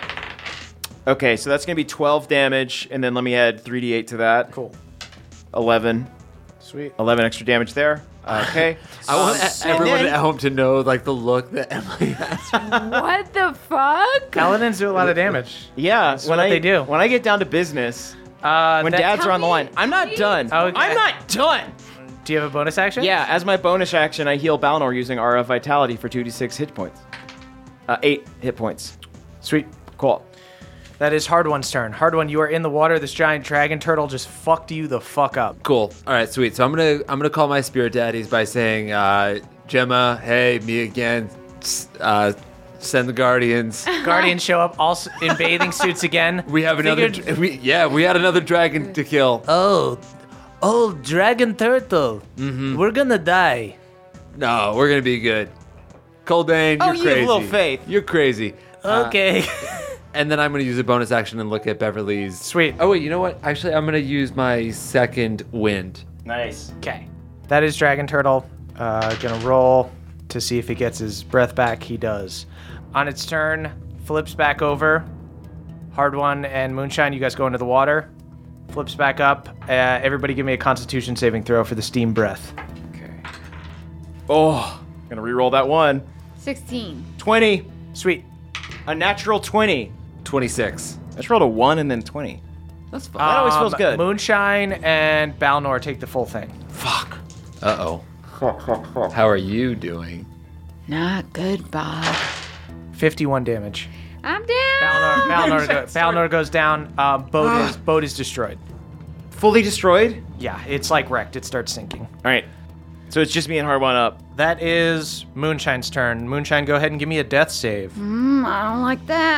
Okay, so that's gonna be 12 damage, and then let me add 3d8 to that. Cool. 11. Sweet. 11 extra damage there. Okay. I want everyone at home to know like the look that Emily has. What the fuck? Paladins do a lot of damage. Yeah, That's what they do. When I get down to business, when that- dads are on the line, I'm not done. Okay. I'm not done. Do you have a bonus action? Yeah, as my bonus action, I heal Balnor using Aura of Vitality for 2d6 hit points. 8 hit points. Sweet. Cool. That is Hard One's turn. Hard One, you are in the water. This giant dragon turtle just fucked you the fuck up. Cool. All right, sweet. So I'm gonna call my spirit daddies by saying, Gemma, hey, me again. Send the guardians. Guardians show up also in bathing suits again. We have another. We had another dragon to kill. Oh, dragon turtle. Mm-hmm. We're gonna die. No, we're gonna be good. Coldane, you're you crazy. have little faith. You're crazy. Okay. And then I'm gonna use a bonus action and look at Beverly's. Sweet. Oh wait, you know what? Actually, I'm gonna use my second wind. Nice. Okay. That is dragon turtle. Gonna roll to see if he gets his breath back. He does. On its turn, flips back over. Hard One and Moonshine, you guys go into the water. Flips back up. Everybody give me a Constitution saving throw for the steam breath. Okay. Oh, gonna re-roll that one. 16. 20. Sweet. A natural 20. 26. I just rolled a 1 and then 20. That's fine. That always feels good. Moonshine and Balnor take the full thing. Fuck. Uh-oh. How are you doing? Not good, Bob. 51 damage. I'm down. Balnor goes down. Boat is destroyed. Fully destroyed? Yeah, it's like wrecked. It starts sinking. All right. So it's just me and Hard One up. That is Moonshine's turn. Moonshine, go ahead and give me a death save. I don't like that.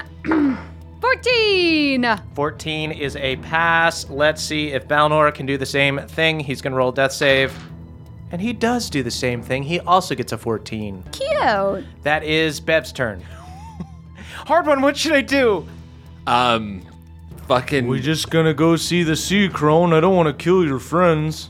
14. 14 is a pass. Let's see if Balnor can do the same thing. He's going to roll a death save. And he does do the same thing. He also gets a 14. Cute. That is Bev's turn. Hard One, what should I do? Fucking. We're just going to go see the sea crone. I don't want to kill your friends.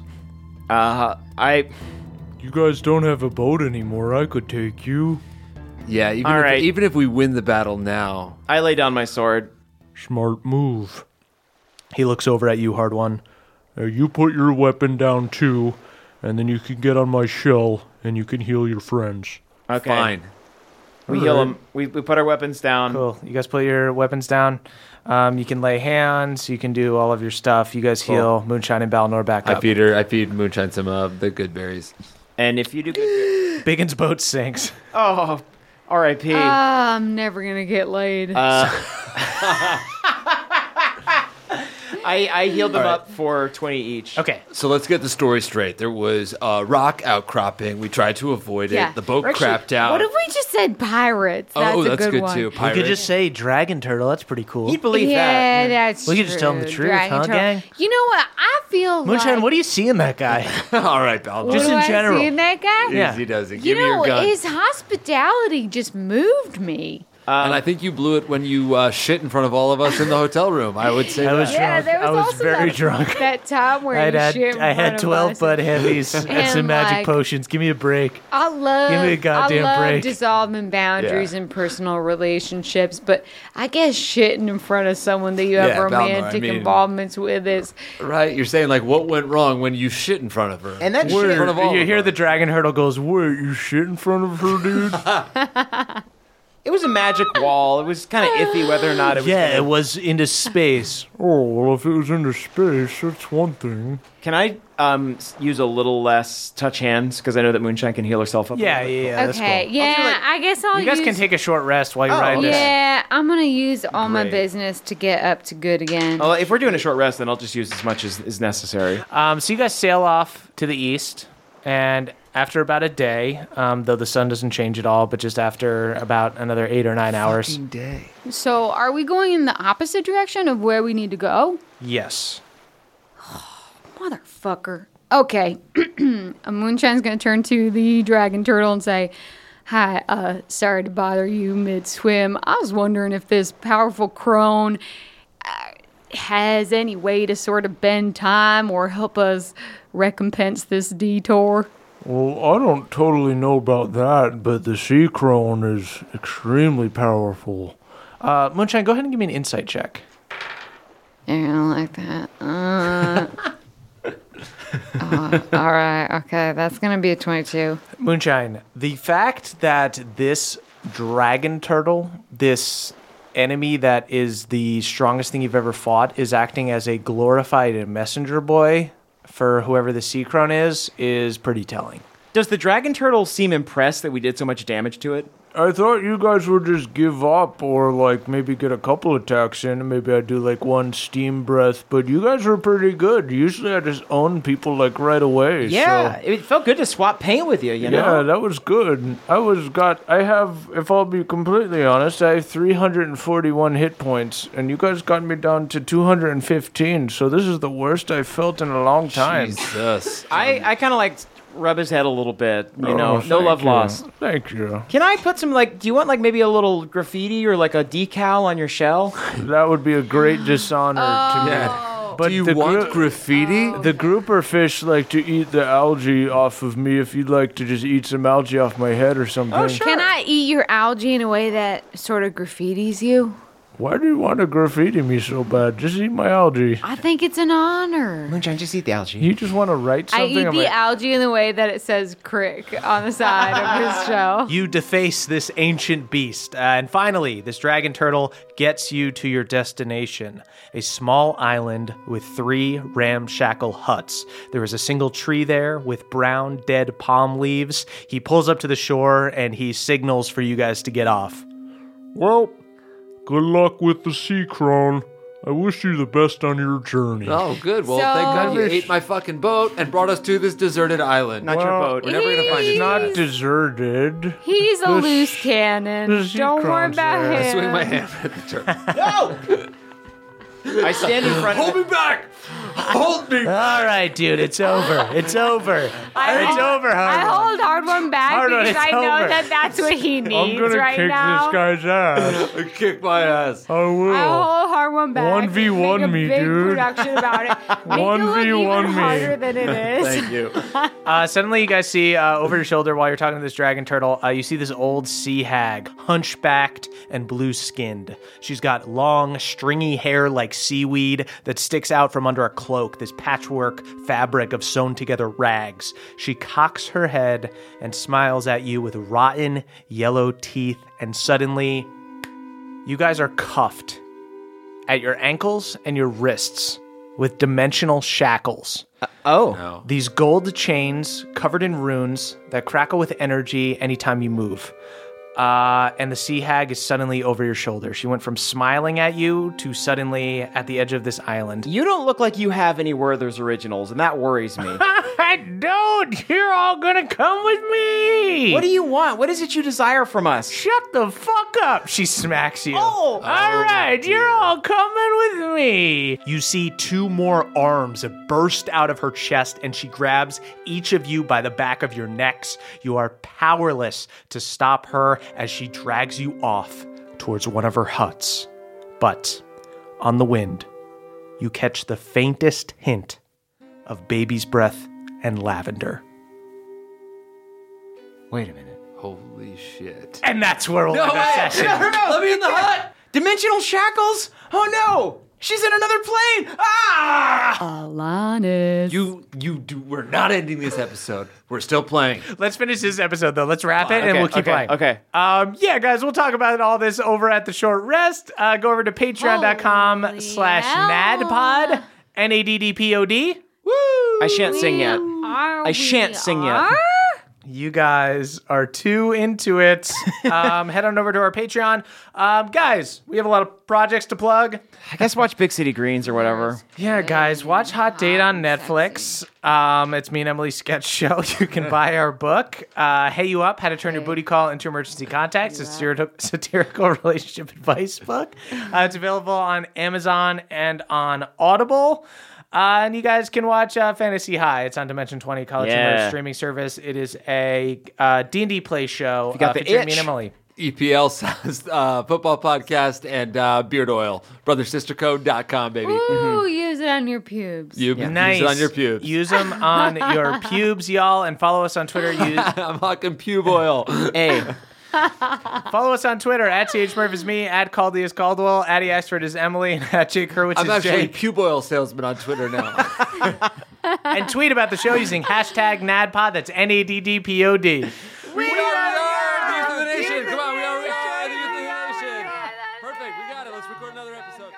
You guys don't have a boat anymore. I could take you. Yeah, All right. even if we win the battle now. I lay down my sword. Smart move. He looks over at you, Hard One. You put your weapon down too, and then you can get on my shell, and you can heal your friends. Okay. Fine. We heal them. We put our weapons down. Cool. You guys put your weapons down. You can lay hands. You can do all of your stuff. You guys heal Moonshine and Balnor back up. I feed Moonshine some of the good berries. And if you do good... Biggin's boat sinks. Oh, R.I.P. I'm never going to get laid. I healed them up for 20 each. Okay. So let's get the story straight. There was a rock outcropping. We tried to avoid it. The boat crapped out. What if we just said pirates? That's that's a good one. too. We Pirates. could just say dragon turtle. That's pretty cool. You'd believe Yeah, that. that's We true. could just tell them the truth, Dragon huh, turtle. gang? You know what? I feel Moonshine, like... what do you see in that guy? All right, Balnor. What Just do in I general. see in that guy? Yeah. Easy does it. You Give me your know, gun. his hospitality just moved me. And I think you blew it when you shit in front of all of us in the hotel room. I would say I was that. Yeah, drunk. there was I was also very that, drunk. that time where you shit in I front had of 12 us. Bud Heavies and And, some magic like, potions. Give me a break. I love, Give me a goddamn I love break. dissolving boundaries in personal relationships, but I guess shitting in front of someone that you have Yeah, Balnor, romantic I mean- involvements with is... Right, you're saying like what went wrong when you shit in front of her. And that Shit in shit- front of all You of hear us. the dragon turtle goes, wait, you shit in front of her, dude? It was a magic wall. It was kind of iffy whether or not it was. It was into space. Oh, well, if it was into space, that's one thing. Can I use a little less touch hands? Because I know that Moonshine can heal herself up. Yeah, Okay, that's cool. yeah, I guess I'll You guys use... can take a short rest while you ride this. Yeah, I'm going to use all my Great. business to get up to good again. Well, if we're doing a short rest, then I'll just use as much as is necessary. So you guys sail off to the east, and after about a day, though the sun doesn't change at all, but just after about another 8 or 9 hours. Day. So are we going in the opposite direction of where we need to go? Yes. Motherfucker. Okay. Moonshine's going to turn to the dragon turtle and say, "Hi, sorry to bother you mid-swim. I was wondering if this powerful crone has any way to sort of bend time or help us recompense this detour." Well, I don't totally know about that, but the sea crone is extremely powerful. Moonshine, go ahead and give me an insight check. I don't like that. All right. Okay, that's going to be a 22. Moonshine, the fact that this dragon turtle, this enemy that is the strongest thing you've ever fought, is acting as a glorified messenger boy for whoever the sea crone is pretty telling. Does the dragon turtle seem impressed that we did so much damage to it? I thought you guys would just give up or, like, maybe get a couple attacks in and maybe I'd do, like, one steam breath, but you guys were pretty good. Usually I just own people, like, right away. Yeah, so. it felt good to swap paint with you, you know? Yeah, that was good. I have, if I'll be completely honest, I have 341 hit points, and you guys got me down to 215, so this is the worst I've felt in a long time. Jesus. I kind of like rub his head a little bit, you know, no thank love you. lost. Thank you. Can I put some, like, do you want, like, maybe a little graffiti or, like, a decal on your shell? That would be a great dishonor to me. Yeah. But Do you the want graffiti? The grouper fish like to eat the algae off of me. If you'd like to just eat some algae off my head or something. Oh, sure. Can I eat your algae in a way that sort of graffitis you? Why do you want to graffiti me so bad? Just eat my algae. I think it's an honor. Moonshine, just eat the algae. You just want to write I something eat on the my... algae in the way that it says crick on the side of his shell. You deface this ancient beast. And finally, this dragon turtle gets you to your destination, a small island with 3 ramshackle huts. There is a single tree there with brown, dead palm leaves. He pulls up to the shore and he signals for you guys to get off. Well, good luck with the sea crone. I wish you the best on your journey. Oh, good. Well, So- thank God you ate my fucking boat and brought us to this deserted island. Not your boat. We're never going to find It's it. not deserted. He's a The loose sh- cannon. the sea Don't worry crone's about there. him. I swing my hammer at the turtle. I stand in front Hold of me back! Hold me! All right, dude, it's over. It's over. It's over, I Hardwon. hold Hardwon back Hardwon, because it's I know over. that that's what he I'm needs gonna right kick now. this guy's ass. Kick my ass. I will. I hold Hardwon back. 1v1 make a me, big dude. production about it. Make it look 1v1 even me. harder than it is. Thank you. Suddenly, you guys see over your shoulder while you're talking to this dragon turtle, you see this old sea hag, hunchbacked and blue-skinned. She's got long, stringy hair like seaweed that sticks out from under a cloak, this patchwork fabric of sewn-together rags. She cocks her head and smiles at you with rotten, yellow teeth, and suddenly, you guys are cuffed at your ankles and your wrists with dimensional shackles. Oh. No. These gold chains covered in runes that crackle with energy anytime you move. And the sea hag is suddenly over your shoulder. She went from smiling at you to suddenly at the edge of this island. You don't look like you have any Werther's originals, and that worries me. Don't! You're all gonna come with me! What do you want? What is it you desire from us? Shut the fuck up! She smacks you. Oh! All right, you're all coming with me. You see 2 more arms burst out of her chest, and she grabs each of you by the back of your necks. You are powerless to stop her as she drags you off towards one of her huts. But on the wind, you catch the faintest hint of baby's breath and lavender. Wait a minute. Holy shit. And that's where we'll end our session. Let me in the hut! Dimensional shackles? Oh no! She's in another plane! Ah! Alanis. We're not ending this episode. We're still playing. Let's finish this episode, though. Let's wrap it, and we'll keep playing. Okay. Yeah, guys, we'll talk about all this over at the short rest. Go over to patreon.com/NADPOD, NADDPOD. Woo! I shan't sing yet. I shan't sing yet. You guys are too into it. Head on over to our Patreon. Guys, we have a lot of projects to plug. I guess watch Big City Greens or whatever. Yeah, guys, watch Hot Date on Netflix. It's me and Emily's sketch show. You can buy our book, Hey You Up, How to Turn Your Booty Call into Emergency Contacts. It's a satirical relationship advice book. It's available on Amazon and on Audible. And you guys can watch Fantasy High. It's on Dimension 20 College Humor streaming service. It is a D&D play show featuring me and Emily. EPL sounds football podcast and beard oil. BrotherSisterCode.com, baby. Ooh, use it on your pubes. Nice. Use it on your pubes. Use them on your pubes, y'all, and follow us on Twitter. I'm hawking pube oil. Hey. Follow us on Twitter at CHMurph is me, at Caldy is Caldwell, at Ashford is Emily, and at Jake Hurwitz I'm is actually Jake. pube oil salesman on Twitter now. And tweet about the show using hashtag NADPOD. That's NADDPOD. We are the Youth of the Nation. Come on, we are the Youth of the Nation. Perfect, we got it. Let's record another episode.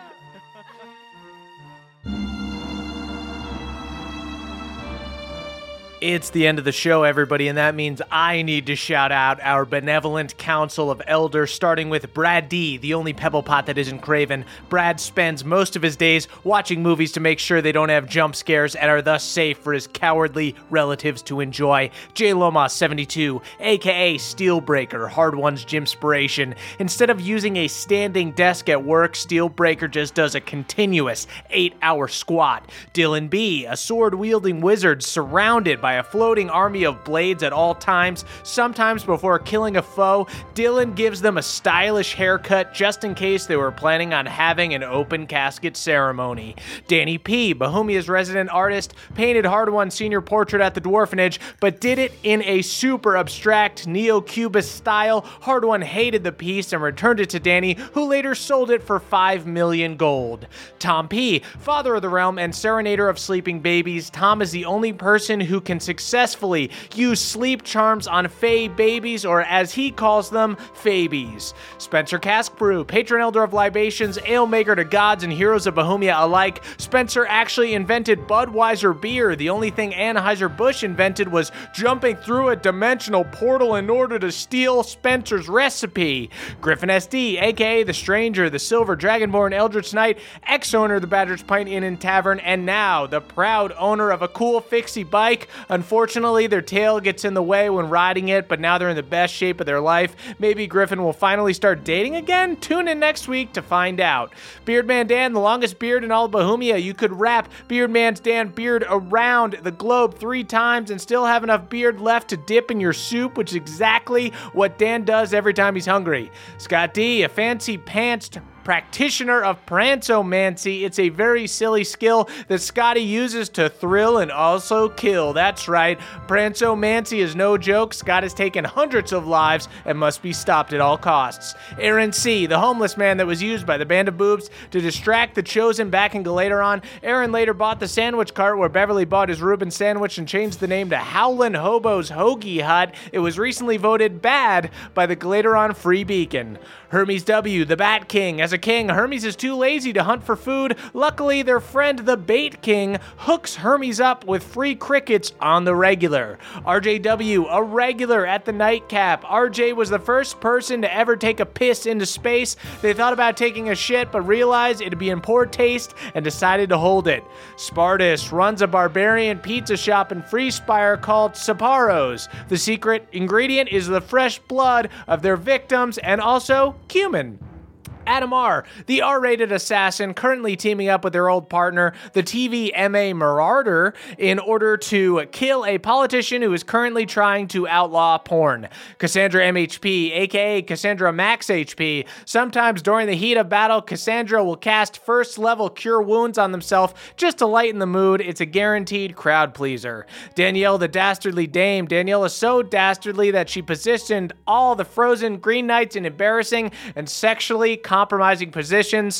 It's the end of the show, everybody, and that means I need to shout out our benevolent council of elders, starting with Brad D., the only pebble pot that isn't craven. Brad spends most of his days watching movies to make sure they don't have jump scares and are thus safe for his cowardly relatives to enjoy. J. Lomas, 72, a.k.a. Steelbreaker, Hard One's Gymspiration. Instead of using a standing desk at work, Steelbreaker just does a continuous 8-hour squat. Dylan B., a sword-wielding wizard surrounded by a floating army of blades at all times. Sometimes before killing a foe, Dylan gives them a stylish haircut just in case they were planning on having an open casket ceremony. Danny P., Bohemia's resident artist, painted Hard One's senior portrait at the Dwarfenage, but did it in a super abstract neo-cubist style. Hard One hated the piece and returned it to Danny, who later sold it for 5 million gold. Tom P., father of the realm and serenader of sleeping babies, Tom is the only person who can successfully use sleep charms on fae babies, or as he calls them, fabies. Spencer Caskbrew, patron elder of libations, ale maker to gods and heroes of Bohemia alike. Spencer actually invented Budweiser beer. The only thing Anheuser-Busch invented was jumping through a dimensional portal in order to steal Spencer's recipe. Griffin SD, aka The Stranger, the Silver Dragonborn Eldritch Knight, ex-owner of the Badger's Pint Inn and Tavern, and now the proud owner of a cool fixie bike. Unfortunately, their tail gets in the way when riding it, but now they're in the best shape of their life. Maybe Griffin will finally start dating again? Tune in next week to find out. Beardman Dan, the longest beard in all of Bohemia. You could wrap Beardman's Dan beard around the globe 3 times and still have enough beard left to dip in your soup, which is exactly what Dan does every time he's hungry. Scott D., a fancy pantsed practitioner of prantomancy. It's a very silly skill that Scotty uses to thrill and also kill. That's right, prantomancy is no joke. Scott has taken hundreds of lives and must be stopped at all costs. Aaron C., the homeless man that was used by the Band of Boobs to distract the Chosen back in Galateron. Aaron later bought the sandwich cart where Beverly bought his Reuben sandwich and changed the name to Howlin' Hobo's Hoagie Hut. It was recently voted bad by the Galateron Free Beacon. Hermes W., the Bat King. As a king, Hermes is too lazy to hunt for food. Luckily, their friend the Bait King hooks Hermes up with free crickets on the regular. RJW, a regular at the nightcap. RJ was the first person to ever take a piss into space. They thought about taking a shit, but realized it'd be in poor taste and decided to hold it. Spartus runs a barbarian pizza shop in Freespire called Saparos. The secret ingredient is the fresh blood of their victims and also cumin. Adam R., the R-rated assassin, currently teaming up with their old partner, the TV MA Marauder, in order to kill a politician who is currently trying to outlaw porn. Cassandra MHP, aka Cassandra Max HP. Sometimes during the heat of battle, Cassandra will cast first-level Cure Wounds on themselves just to lighten the mood. It's a guaranteed crowd pleaser. Danielle, the Dastardly Dame. Danielle is so dastardly that she positioned all the frozen Green Knights in embarrassing and sexually compromising positions.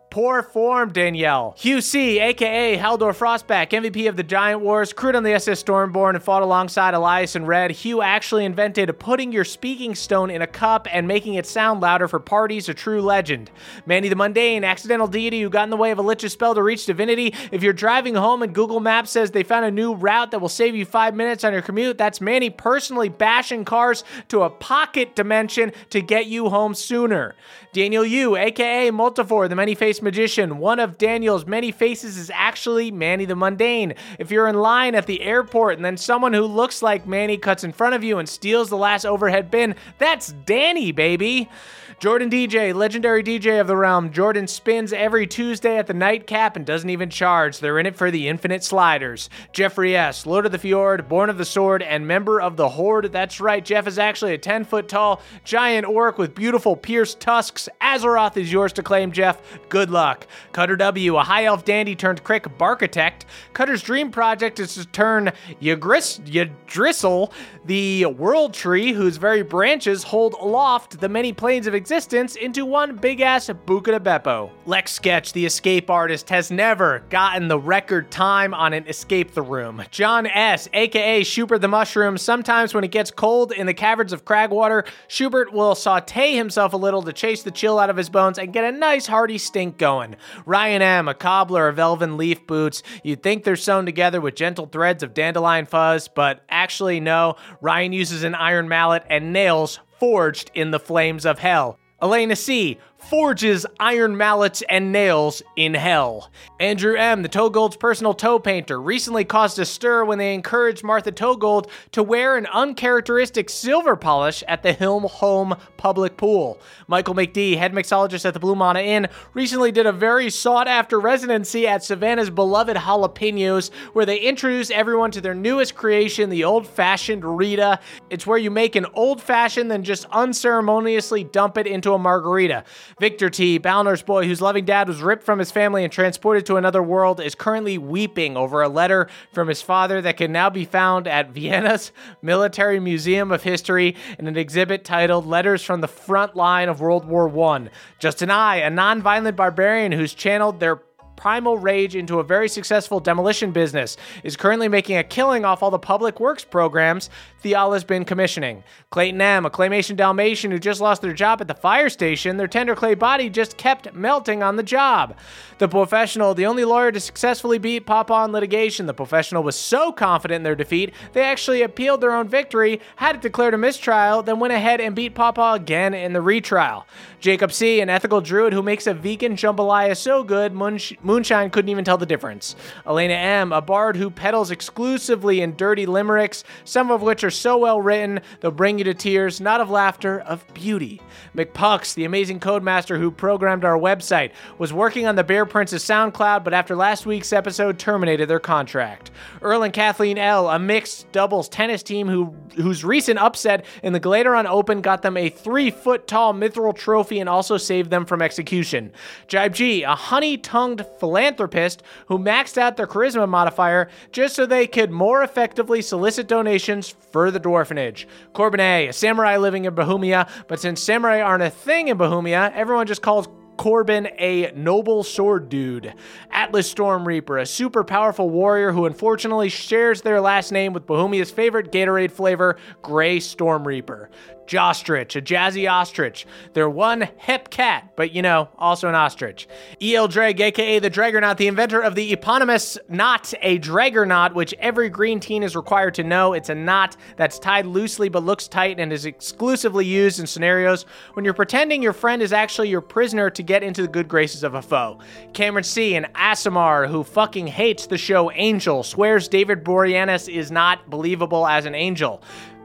Poor form, Danielle. Hugh C., a.k.a. Haldor Frostback, MVP of the Giant Wars, crewed on the SS Stormborn and fought alongside Elias and Red. Hugh actually invented putting your speaking stone in a cup and making it sound louder for parties, a true legend. Manny the Mundane, accidental deity who got in the way of a lich's spell to reach divinity. If you're driving home and Google Maps says they found a new route that will save you 5 minutes on your commute, that's Manny personally bashing cars to a pocket dimension to get you home sooner. Daniel Yu, a.k.a. Multifor, the many-faced magician. One of Daniel's many faces is actually Manny the Mundane. If you're in line at the airport and then someone who looks like Manny cuts in front of you and steals the last overhead bin, that's Danny, baby. Jordan DJ, legendary DJ of the realm. Jordan spins every Tuesday at the Nightcap and doesn't even charge. They're in it for the infinite sliders. Jeffrey S., Lord of the Fjord, Born of the Sword, and member of the Horde. That's right, Jeff is actually a 10-foot-tall giant orc with beautiful pierced tusks. Azeroth is yours to claim, Jeff. Good luck. Cutter W., a high elf dandy turned crick barchitect. Cutter's dream project is to turn Yggdrasil, the world tree whose very branches hold aloft the many planes of existence, into one big-ass Buca de Beppo. Lex Sketch, the escape artist, has never gotten the record time on an escape the room. John S., a.k.a. Schubert the Mushroom, sometimes when it gets cold in the caverns of Cragwater, Schubert will saute himself a little to chase the chill out of his bones and get a nice hearty stink going. Ryan M., a cobbler of elven leaf boots. You'd think they're sewn together with gentle threads of dandelion fuzz, but actually no. Ryan uses an iron mallet and nails forged in the flames of hell. Elena C. forges iron mallets and nails in hell. Andrew M., the Togold's personal toe painter, recently caused a stir when they encouraged Martha Togold to wear an uncharacteristic silver polish at the Hilm Home public pool. Michael McD., head mixologist at the Blue Mana Inn, recently did a very sought-after residency at Savannah's beloved Jalapenos, where they introduced everyone to their newest creation, the old-fashioned Rita. It's where you make an old-fashioned, then just unceremoniously dump it into a margarita. Victor T., Balnor's boy whose loving dad was ripped from his family and transported to another world, is currently weeping over a letter from his father that can now be found at Vienna's Military Museum of History in an exhibit titled Letters from the Front Line of World War I. Justin I., a non-violent barbarian who's channeled their primal rage into a very successful demolition business, is currently making a killing off all the public works programs Theala's been commissioning. Clayton M., a claymation Dalmatian who just lost their job at the fire station, their tender clay body just kept melting on the job. The Professional, the only lawyer to successfully beat Papa in litigation. The Professional was so confident in their defeat, they actually appealed their own victory, had it declared a mistrial, then went ahead and beat Papa again in the retrial. Jacob C., an ethical druid who makes a vegan jambalaya so good, Moonshine couldn't even tell the difference. Elena M., a bard who peddles exclusively in dirty limericks, some of which are so well written, they'll bring you to tears, not of laughter, of beauty. McPucks, the amazing codemaster who programmed our website, was working on the Bear Princess SoundCloud, but after last week's episode, terminated their contract. Earl and Kathleen L., a mixed doubles tennis team whose recent upset in the Galateron Open got them a 3-foot-tall mithril trophy and also saved them from execution. Jibe G., a honey-tongued philanthropist who maxed out their charisma modifier just so they could more effectively solicit donations for the dwarfenage. Corbin A., samurai living in Bohemia, but since samurai aren't a thing in Bohemia, everyone just calls Corbin a noble sword dude. Atlas Storm Reaper, a super powerful warrior who unfortunately shares their last name with Bohemia's favorite Gatorade flavor, Gray Storm Reaper. Jostrich, a jazzy ostrich. They're one hep cat, but also an ostrich. E.L. Dreg, aka the Dragonaut, the inventor of the eponymous knot, a Dragonaut, which every green teen is required to know. It's a knot that's tied loosely but looks tight and is exclusively used in scenarios when you're pretending your friend is actually your prisoner to get into the good graces of a foe. Cameron C., an Asimar who fucking hates the show Angel, swears David Boreanaz is not believable as an angel.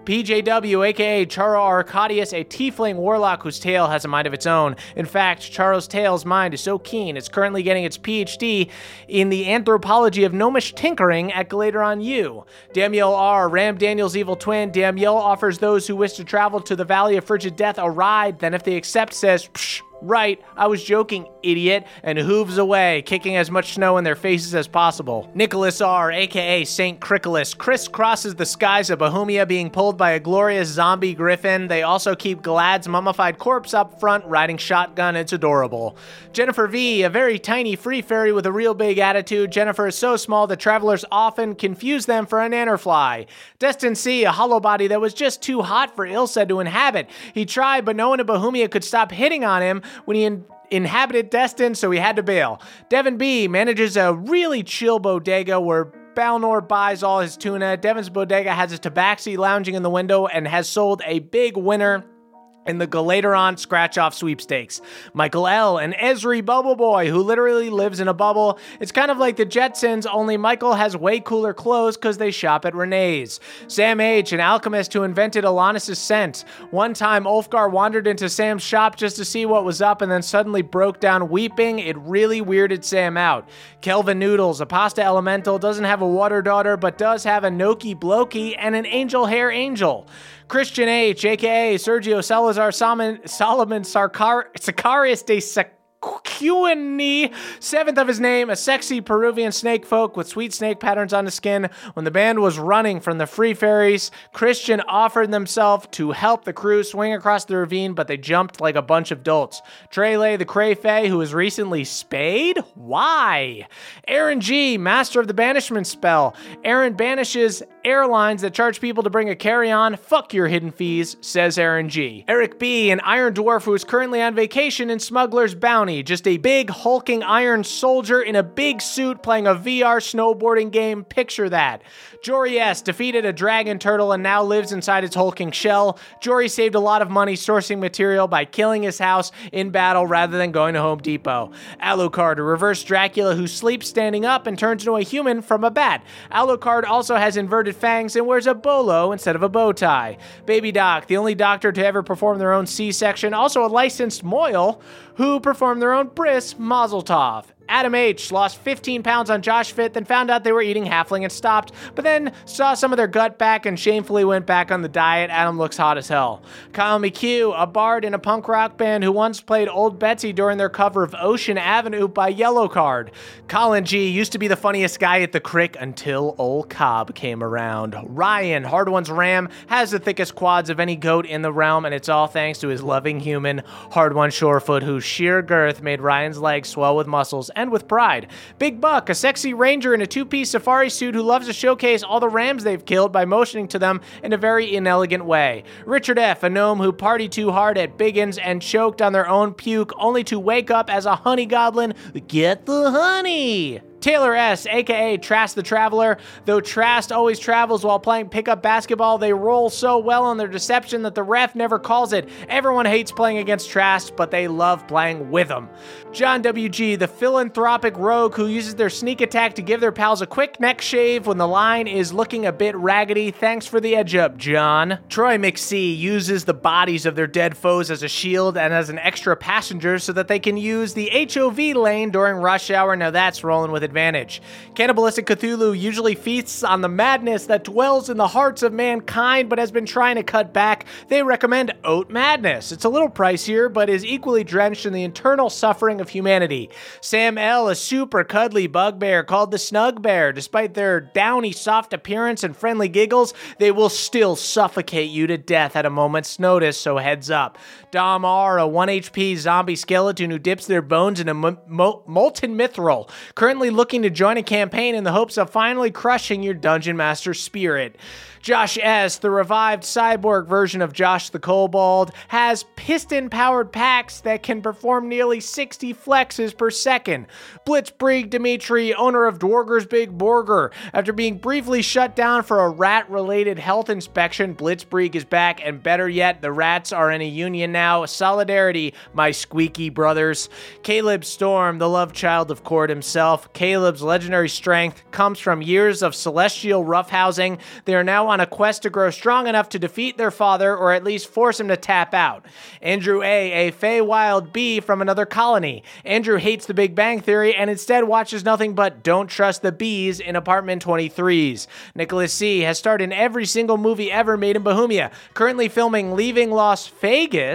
PJW, aka Charo Arcadius, a tiefling warlock whose tail has a mind of its own. In fact, Charo's tail's mind is so keen, it's currently getting its PhD in the anthropology of gnomish tinkering at Galateron U. Damiel R., Ram Daniel's evil twin. Damiel offers those who wish to travel to the Valley of Frigid Death a ride, then if they accept says, "Psh, Right, I was joking, idiot, and hooves away, kicking as much snow in their faces as possible. Nicholas R., aka St. Cricolas, crisscrosses the skies of Bohemia being pulled by a glorious zombie griffin. They also keep Glad's mummified corpse up front, riding shotgun. It's adorable. Jennifer V., a very tiny free fairy with a real big attitude. Jennifer is so small that travelers often confuse them for a nannerfly. Destin C., a hollow body that was just too hot for Ilsa to inhabit. He tried, but no one in Bohemia could stop hitting on him when he inhabited Destin, so he had to bail. Devin B. manages a really chill bodega where Balnor buys all his tuna. Devin's bodega has a tabaxi lounging in the window and has sold a big winner in the Galateron scratch-off sweepstakes. Michael L., an Esri bubble boy who literally lives in a bubble. It's kind of like the Jetsons, only Michael has way cooler clothes because they shop at Renee's. Sam H., an alchemist who invented Alanis' scent. One time, Ulfgar wandered into Sam's shop just to see what was up and then suddenly broke down weeping. It really weirded Sam out. Kelvin Noodles, a pasta elemental, doesn't have a water daughter, but does have a Noki Bloki and an angel hair angel. Christian H., a.k.a. Sergio Salazar Solomon Sicarius de Sequini, seventh of his name, a sexy Peruvian snake folk with sweet snake patterns on the skin. When the band was running from the free ferries, Christian offered themselves to help the crew swing across the ravine, but they jumped like a bunch of dolts. Trele, the Crayfay, who was recently spayed? Why? Aaron G., master of the banishment spell. Aaron banishes airlines that charge people to bring a carry-on. Fuck your hidden fees, says Aaron G. Eric B., an iron dwarf who is currently on vacation in Smuggler's Bounty. Just a big hulking iron soldier in a big suit playing a VR snowboarding game. Picture that. Jory S. defeated a dragon turtle and now lives inside its hulking shell. Jory saved a lot of money sourcing material by killing his house in battle rather than going to Home Depot. Alucard, a reverse Dracula who sleeps standing up and turns into a human from a bat. Alucard also has inverted fangs and wears a bolo instead of a bow tie. Baby Doc, the only doctor to ever perform their own C-section, also a licensed Moyle, who performed their own bris, Mazel Tov. Adam H. lost 15 pounds on Josh Fit, then found out they were eating halfling and stopped, but then saw some of their gut back and shamefully went back on the diet. Adam looks hot as hell. Kyle McHugh, a bard in a punk rock band who once played Old Betsy during their cover of Ocean Avenue by Yellowcard. Colin G. used to be the funniest guy at the Crick until old Cobb came around. Ryan, Hard One's Ram, has the thickest quads of any goat in the realm, and it's all thanks to his loving human, Hard One Shorefoot, whose sheer girth made Ryan's legs swell with muscles and with pride. Big Buck, a sexy ranger in a two-piece safari suit who loves to showcase all the rams they've killed by motioning to them in a very inelegant way. Richard F., a gnome who partied too hard at Biggins and choked on their own puke only to wake up as a honey goblin. Get the honey! Taylor S., a.k.a. Trask the Traveler. Though Trask always travels while playing pickup basketball, they roll so well on their deception that the ref never calls it. Everyone hates playing against Trask, but they love playing with him. John W.G., the philanthropic rogue who uses their sneak attack to give their pals a quick neck shave when the line is looking a bit raggedy. Thanks for the edge up, John. Troy McC. uses the bodies of their dead foes as a shield and as an extra passenger so that they can use the HOV lane during rush hour. Now that's rolling with advantage. Cannibalistic Cthulhu usually feasts on the madness that dwells in the hearts of mankind but has been trying to cut back. They recommend Oat Madness. It's a little pricier but is equally drenched in the internal suffering of humanity. Sam L., a super cuddly bugbear called the Snug Bear. Despite their downy soft appearance and friendly giggles, they will still suffocate you to death at a moment's notice, so heads up. Dom R., a 1 HP zombie skeleton who dips their bones in a molten mithril, currently looking to join a campaign in the hopes of finally crushing your Dungeon Master spirit. Josh S., the revived cyborg version of Josh the Kobold, has piston-powered packs that can perform nearly 60 flexes per second. Blitzbrig Dimitri, owner of Dwarger's Big Burger. After being briefly shut down for a rat-related health inspection, Blitzbrig is back, and better yet, the rats are in a union now. Solidarity, my squeaky brothers. Caleb Storm, the love child of Cord himself. Caleb's legendary strength comes from years of celestial roughhousing. They are now on a quest to grow strong enough to defeat their father, or at least force him to tap out. Andrew A., Feywild bee from another colony. Andrew hates the Big Bang Theory and instead watches nothing but Don't Trust the Bees in Apartment 23's. Nicholas C. has starred in every single movie ever made in Bohemia, currently filming Leaving Las Vegas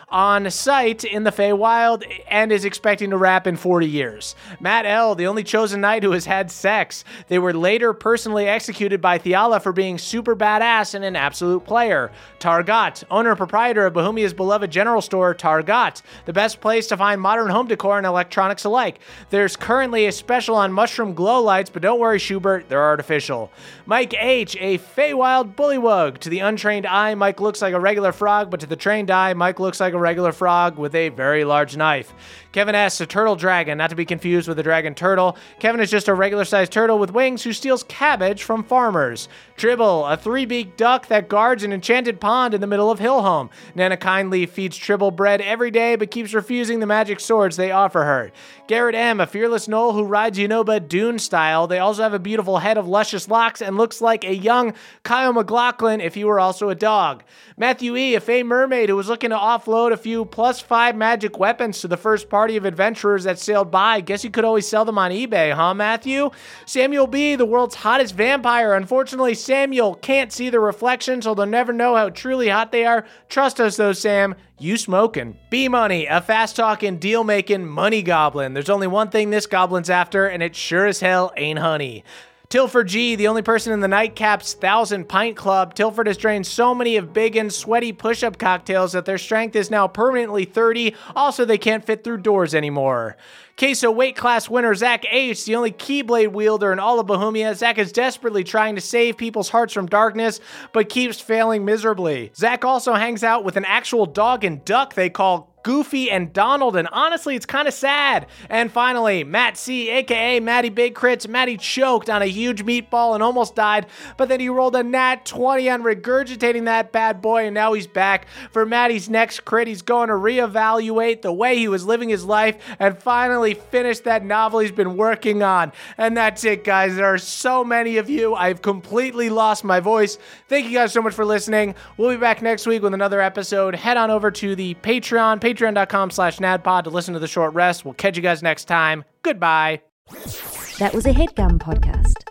on site in the Feywild and is expecting to wrap in 40 years. Matt L., the only chosen knight who has had sex. They were later personally executed by Theala for being super badass and an absolute player. Targot, owner and proprietor of Bohemia's beloved general store, Targot, the best place to find modern home decor and electronics alike. There's currently a special on mushroom glow lights, but don't worry, Schubert, they're artificial. Mike H., a Feywild bullywug. To the untrained eye, Mike looks like a regular frog, but to the trained eye, Mike looks like a regular frog with a very large knife. Kevin S., a turtle dragon, not to be confused with a dragon turtle. Kevin is just a regular-sized turtle with wings who steals cabbage from farmers. Tribble, a three-beaked duck that guards an enchanted pond in the middle of Hillhome. Nana kindly feeds Tribble bread every day, but keeps refusing the magic swords they offer her. Garrett M., a fearless gnoll who rides Unoba Dune style. They also have a beautiful head of luscious locks and looks like a young Kyle MacLachlan if he were also a dog. Matthew E., a fey mermaid who was looking to offload a few +5 magic weapons to the first party of adventurers that sailed by. Guess you could always sell them on eBay, huh, Matthew? Samuel B., the world's hottest vampire. Unfortunately, Samuel can't see the reflection, so they'll never know how truly hot they are. Trust us, though, Sam. You smoking. B-Money, a fast-talking, deal-making money goblin. There's only one thing this goblin's after, and it sure as hell ain't honey. Tilford G., the only person in the Nightcap's 1,000 Pint Club. Tilford has drained so many of Big and sweaty push-up cocktails that their strength is now permanently 30. Also, they can't fit through doors anymore. Queso weight class winner Zach H., the only Keyblade wielder in all of Bohemia. Zach is desperately trying to save people's hearts from darkness, but keeps failing miserably. Zach also hangs out with an actual dog and duck they call Goofy and Donald, and honestly, it's kind of sad. And finally, Matt C., aka Matty Big Crits. Matty choked on a huge meatball and almost died, but then he rolled a nat 20 on regurgitating that bad boy, and now he's back. For Matty's next crit, he's going to reevaluate the way he was living his life and finally finish that novel he's been working on. And that's it, guys. There are so many of you. I've completely lost my voice. Thank you guys so much for listening. We'll be back next week with another episode. Head on over to the Patreon, patreon.com/NADPOD to listen to the short rest. We'll catch you guys next time. Goodbye. That was a HeadGum podcast.